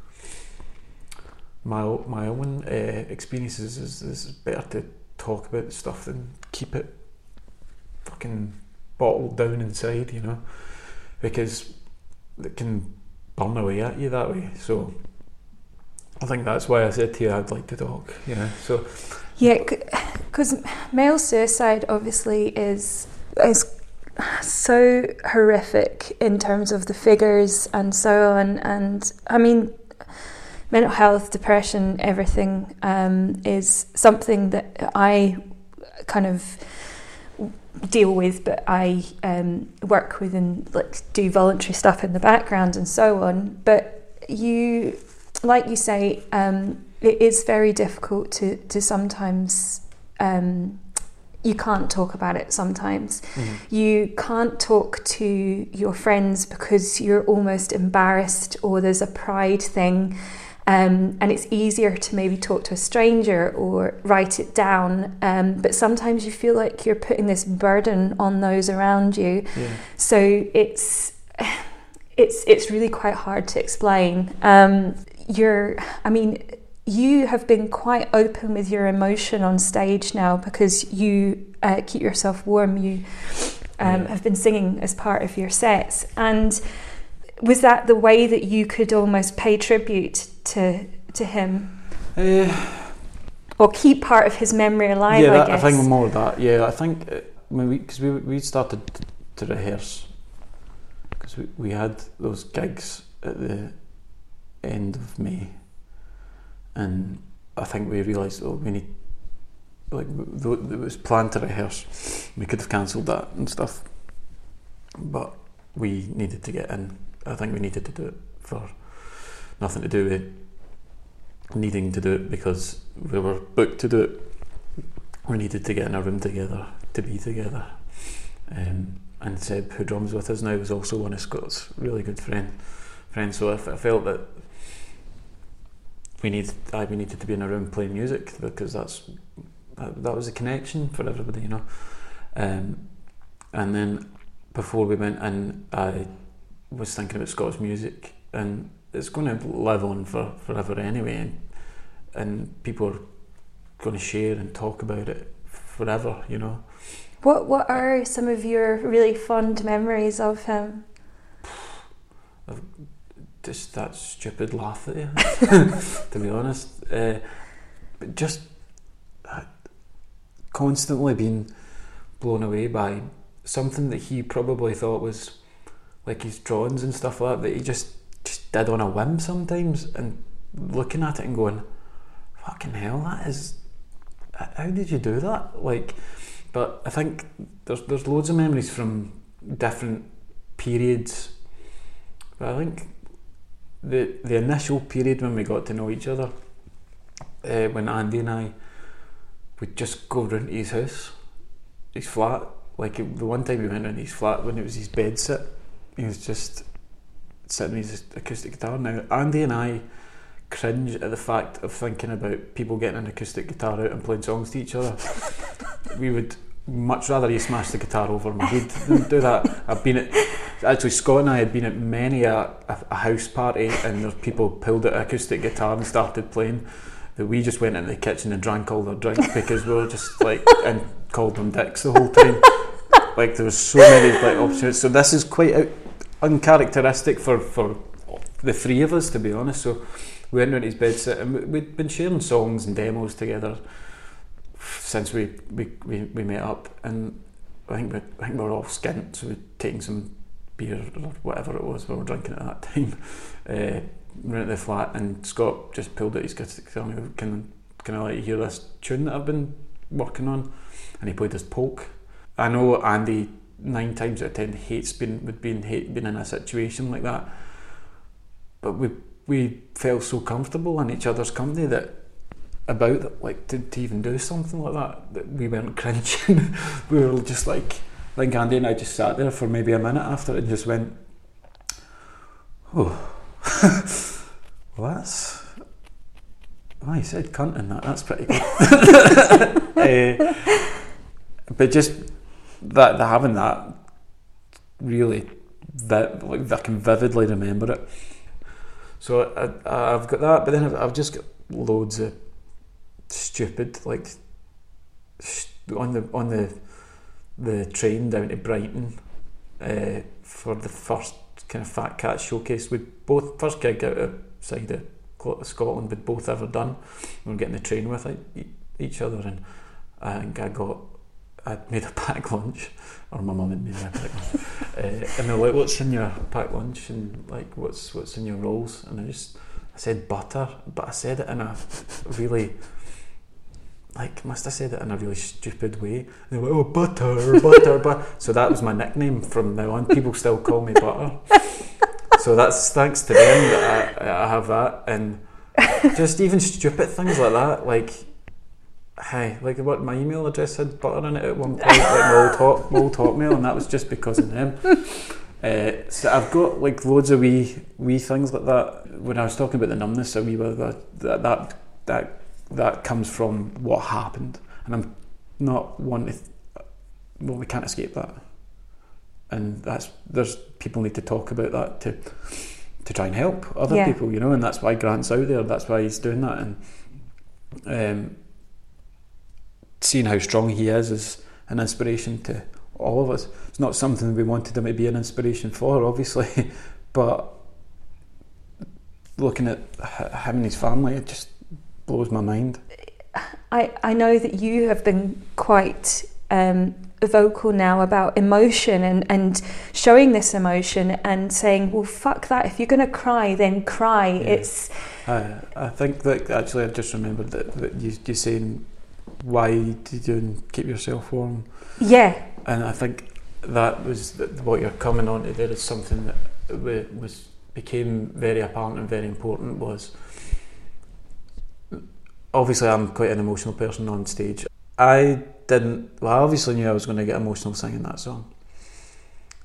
Speaker 4: experiences is it's better to talk about the stuff than keep it fucking bottled down inside, you know, because it can burn away at you that way. So I think that's why I said to you I'd like to talk, you know. So
Speaker 3: yeah, because male suicide obviously is so horrific in terms of the figures and so on, and I mean, mental health, depression, everything is something that I kind of deal with, but I work with and like do voluntary stuff in the background and so on. But you, like you say, it is very difficult to sometimes. You can't talk about it sometimes. Mm-hmm. You can't talk to your friends because you're almost embarrassed, or there's a pride thing. And it's easier to maybe talk to a stranger or write it down, but sometimes you feel like you're putting this burden on those around you. Yeah. So it's really quite hard to explain. You have been quite open with your emotion on stage now, because you keep yourself warm. You have been singing as part of your sets, and was that the way that you could almost pay tribute to him? Or keep part of his memory alive, I guess?
Speaker 4: I think more of that, yeah. I think, because we started to rehearse, because we had those gigs at the end of May, and I think we realised, we need, like, it was planned to rehearse, we could have cancelled that and stuff, but we needed to get in. I think we needed to do it for nothing to do with needing to do it because we were booked to do it. We needed to get in a room together, to be together. And Seb, who drums with us now, was also one of Scott's really good friends. So I felt that we needed to be in a room playing music, because that was a connection for everybody, you know. And then before we went in, I was thinking about Scottish music, and it's going to live on forever anyway, and people are going to share and talk about it forever, you know.
Speaker 3: What are some of your really fond memories of him?
Speaker 4: Just that stupid laugh at you, to be honest. But just constantly being blown away by something that he probably thought was like his drawings and stuff like that he just did on a whim sometimes, and looking at it and going, fucking hell, that is, how did you do that? Like, but I think there's loads of memories from different periods, but I think the initial period when we got to know each other, when Andy and I would just go round to his house, his flat. Like the one time we went round his flat, when it was his bed sit, he was just sitting with his acoustic guitar. Now Andy and I cringe at the fact of thinking about people getting an acoustic guitar out and playing songs to each other. We would much rather you smash the guitar over my head than do that. I've been at, actually Scott and I had been at many a house party, and there's people pulled out an acoustic guitar and started playing, that we just went into the kitchen and drank all their drinks because we were just like, and called them dicks the whole time. Like there was so many like opportunities. So this is quite uncharacteristic for the three of us, to be honest. So we went around his bed sit, and we'd been sharing songs and demos together since we met up, and I think we were all skint, so we'd taken some beer or whatever it was we were drinking at that time. We went to the flat, and Scott just pulled out his guitar and he can I let you hear this tune that I've been working on? And he played this polk. I know Andy 9 times out of 10 hates being in a situation like that, but we felt so comfortable in each other's company that about like to even do something like that we weren't cringing. We were just like, I think Andy and I just sat there for maybe a minute after it and just went, oh, well that's, oh, he said cunt in that's pretty good. But just that having that really, that like I can vividly remember it. So I've got that, but then I've just got loads of stupid, like on the train down to Brighton for the first kind of Fat Cat showcase. We both, first gig outside of Scotland we'd both ever done. We were getting the train with each other, and I think I'd made a packed lunch, or my mum had made me a packed lunch, and they're like, what's in your packed lunch, and like what's in your rolls, and I said butter, but I said it in a really, like, must have said it in a really stupid way. And they were like, oh, butter. So that was my nickname from now on. People still call me Butter. So that's thanks to them that I have that. And just even stupid things like that, like, hi, like what my email address had butter in it at one point, like my old Hotmail, and that was just because of them. So I've got like loads of wee things like that. When I was talking about the numbness, a wee bit of that comes from what happened, and I'm not one to. Well, we can't escape that, and there's people need to talk about that to try and help other people, you know, and that's why Grant's out there. That's why he's doing that, and seeing how strong he is an inspiration to all of us. It's not something we wanted him to be an inspiration for, obviously, but looking at him and his family, it just blows my mind.
Speaker 3: I know that you have been quite vocal now about emotion and showing this emotion and saying, well, fuck that, if you're going to cry, then cry. It's
Speaker 4: I think that actually I just remembered that you saying, why did you keep yourself warm? Yeah. And I think that was what you're coming on to there is something that became very apparent and very important. Was obviously I'm quite an emotional person on stage. I obviously knew I was going to get emotional singing that song,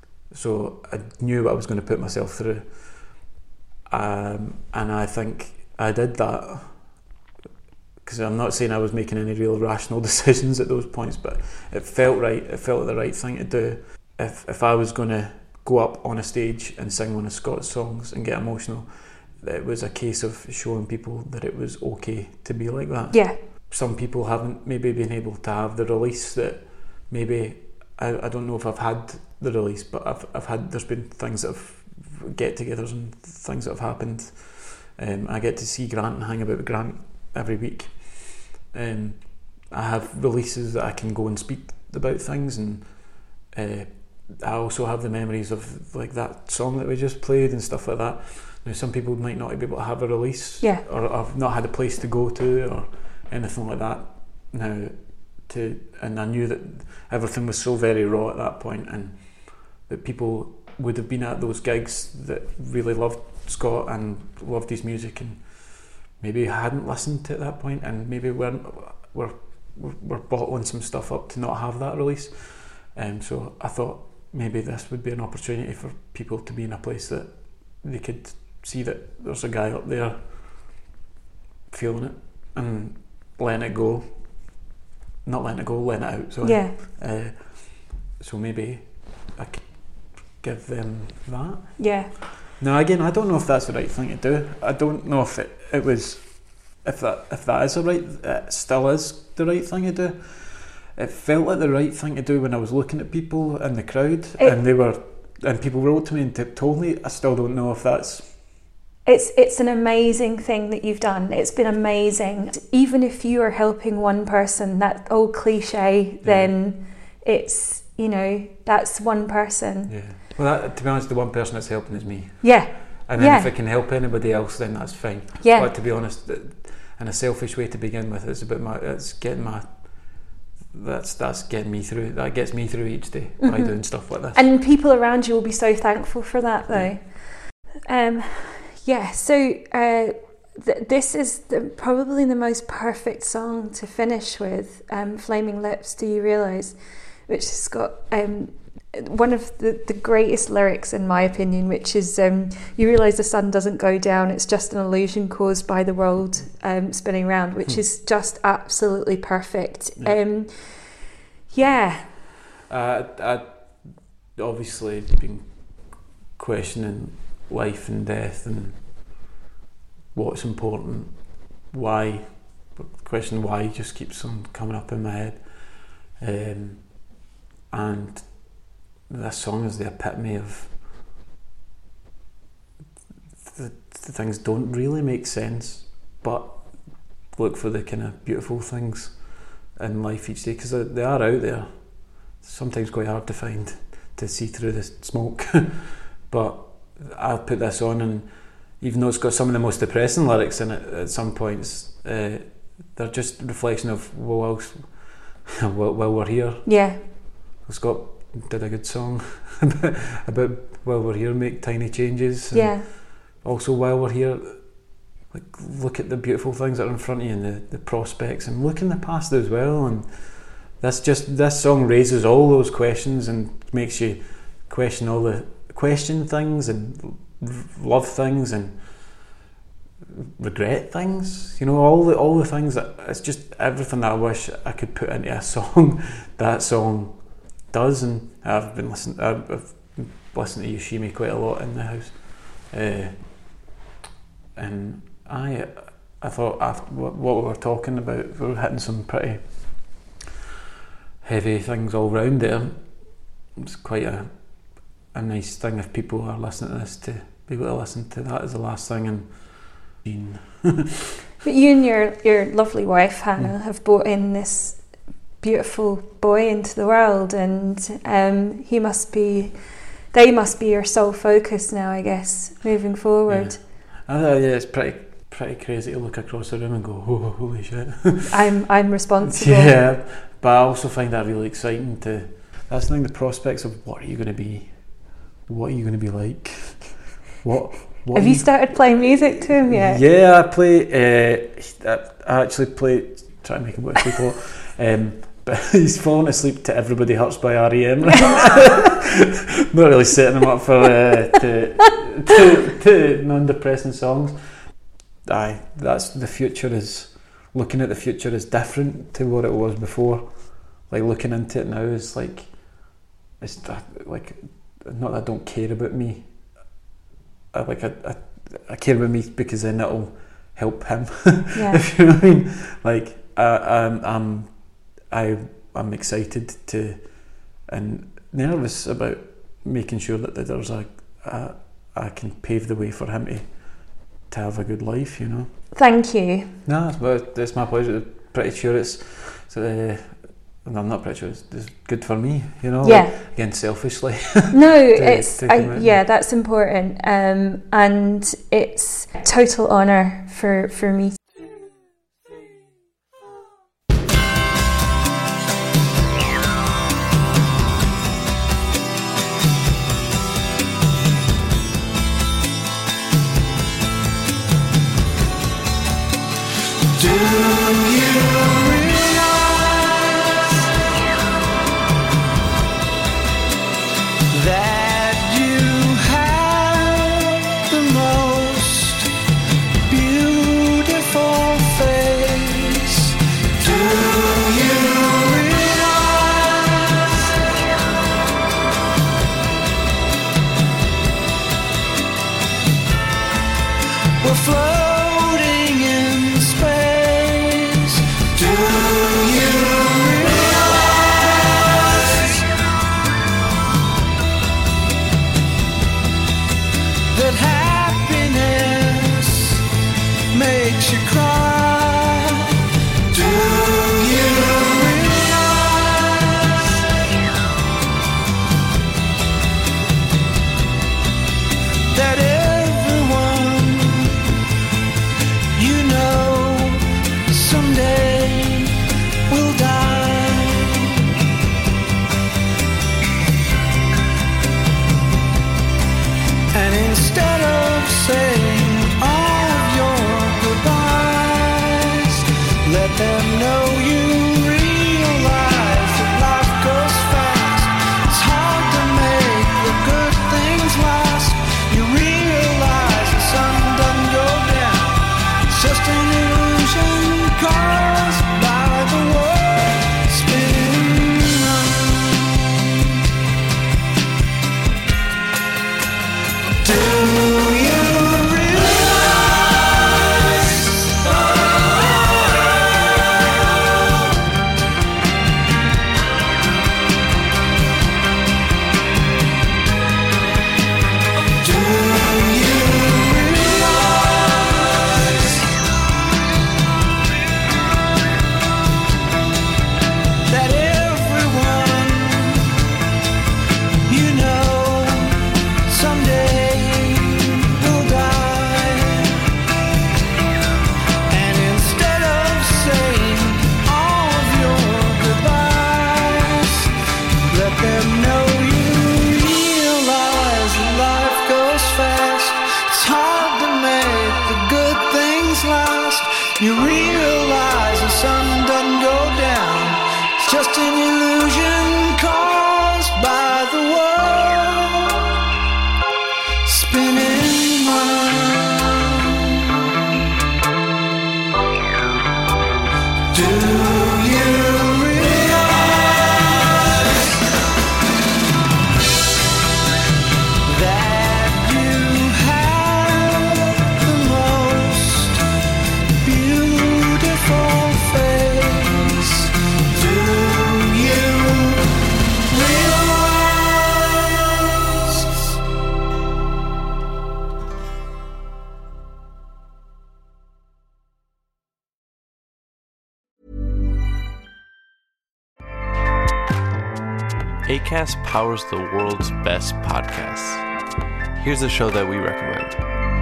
Speaker 4: so I knew what I was going to put myself through, and I think I did that because I'm not saying I was making any real rational decisions at those points, but it felt right. It felt like the right thing to do. If I was going to go up on a stage and sing one of Scott's songs and get emotional, it was a case of showing people that it was okay to be like that.
Speaker 3: Yeah.
Speaker 4: Some people haven't maybe been able to have the release that maybe, I don't know if I've had the release, but I've had, there's been things that have get-togethers and things that have happened. I get to see Grant and hang about with Grant every week. I have releases that I can go and speak about things, and I also have the memories of like that song that we just played and stuff like that. Now some people might not be able to have a release, or have not had a place to go to or anything like that. And I knew that everything was so very raw at that point, and that people would have been at those gigs that really loved Scott and loved his music, and maybe hadn't listened to it at that point, and maybe we're bottling some stuff up to not have that release. So I thought maybe this would be an opportunity for people to be in a place that they could see that there's a guy up there feeling it and letting it go. Not letting it go, letting it out. Sorry.
Speaker 3: Yeah.
Speaker 4: So maybe I could give them that.
Speaker 3: Yeah.
Speaker 4: Now again, I don't know if that's the right thing to do. I don't know if it was, if that is it still is the right thing to do. It felt like the right thing to do when I was looking at people in the crowd, and people wrote to me and told me. I still don't know if that's.
Speaker 3: It's an amazing thing that you've done. It's been amazing. Even if you are helping one person, that old cliche, then it's, that's one person.
Speaker 4: Yeah. Well, to be honest, the one person that's helping is me.
Speaker 3: Yeah.
Speaker 4: And then if it can help anybody else, then that's fine.
Speaker 3: Yeah.
Speaker 4: But to be honest, in a selfish way to begin with, it's that's getting me through. That gets me through each day by doing stuff like this.
Speaker 3: And people around you will be so thankful for that, though. So this is probably the most perfect song to finish with, Flaming Lips, Do You Realise? Which has got one of the greatest lyrics in my opinion, which is you realise the sun doesn't go down, it's just an illusion caused by the world spinning round, which is just absolutely perfect.
Speaker 4: I'd obviously been questioning life and death and what's important, why. The question why just keeps on coming up in my head, and this song is the epitome of the things don't really make sense, but look for the kind of beautiful things in life each day, because they are out there. Sometimes quite hard to find, to see through the smoke. But I put this on, and even though it's got some of the most depressing lyrics in it at some points, they're just a reflection of while we're here.
Speaker 3: Yeah.
Speaker 4: Scott did a good song about while we're here, make tiny changes.
Speaker 3: Yeah.
Speaker 4: Also, while we're here, like, look at the beautiful things that are in front of you and the prospects, and look in the past as well. And this song raises all those questions and makes you question things and love things and regret things. All the things that, it's just everything that I wish I could put into a song. That song does, and I've listened to Yoshimi quite a lot in the house, and I thought after what we were talking about, we were hitting some pretty heavy things all round there. It's quite a nice thing if people are listening to this to be able to listen to that as the last thing. And
Speaker 3: but you and your lovely wife Hannah have brought in this beautiful boy into the world, and they must be your sole focus now, I guess, moving forward.
Speaker 4: It's pretty crazy to look across the room and go, oh, holy shit.
Speaker 3: I'm responsible.
Speaker 4: Yeah, but I also find that really exciting that's the thing, the prospects of what are you going to be like. What
Speaker 3: have you started playing music to him yet?
Speaker 4: Yeah, I actually play, try to make him watch people. But he's fallen asleep to Everybody Hurts by R.E.M. Not really setting him up for to non-depressing songs. that's the future is. Looking at the future is different to what it was before. Like looking into it now is like, it's like, not that I don't care about me. I care about me because then it'll help him.
Speaker 3: Yeah.
Speaker 4: If you know what I mean. Like I'm excited to and nervous about making sure that there's I can pave the way for him to have a good life, you know.
Speaker 3: Thank you.
Speaker 4: No, it's my pleasure. Pretty sure I'm not pretty sure it's good for me, you know.
Speaker 3: Yeah.
Speaker 4: Like, again, selfishly.
Speaker 3: No, that's important, and it's a total honour for me.
Speaker 5: Do you realize that you have the most beautiful face? Do you realize we're floating in space? Do you realize that happiness makes you cry? Do you realize that everyone you know someday will die? And instead of saying all of your goodbyes, let them know you realize that life goes fast. It's hard to make the good things last. You realize the sun doesn't go down. It's just an illusion caused by the world spinning round. Do you realize Do you realize that everyone you know someday will die? And instead of saying all of your goodbyes, let them know you realize that life goes fast. It's hard to make the good things last. You realize the sun doesn't go down. It's just an illusion caused by the world spinning round. Do you realize that you have the most beautiful face? Do you realize?
Speaker 6: Acast powers the world's best podcasts. Here's a show that we recommend.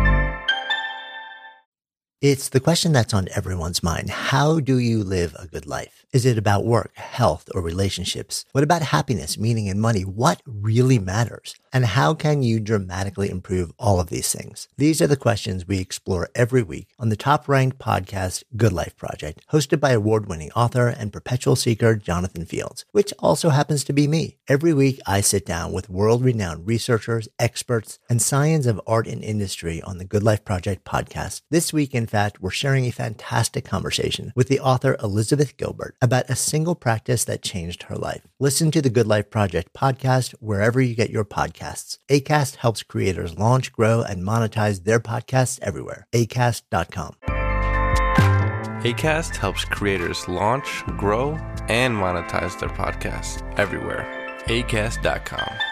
Speaker 7: It's the question that's on everyone's mind. How do you live a good life? Is it about work, health, or relationships? What about happiness, meaning, and money? What really matters? And how can you dramatically improve all of these things? These are the questions we explore every week on the top-ranked podcast, Good Life Project, hosted by award-winning author and perpetual seeker Jonathan Fields, which also happens to be me. Every week, I sit down with world-renowned researchers, experts, and science of art and industry on the Good Life Project podcast. This week in fact, we're sharing a fantastic conversation with the author Elizabeth Gilbert about a single practice that changed her life. Listen to the Good Life Project podcast wherever you get your podcasts. Acast helps creators launch, grow, and monetize their podcasts everywhere. Acast.com.
Speaker 6: Acast helps creators launch, grow, and monetize their podcasts everywhere. Acast.com.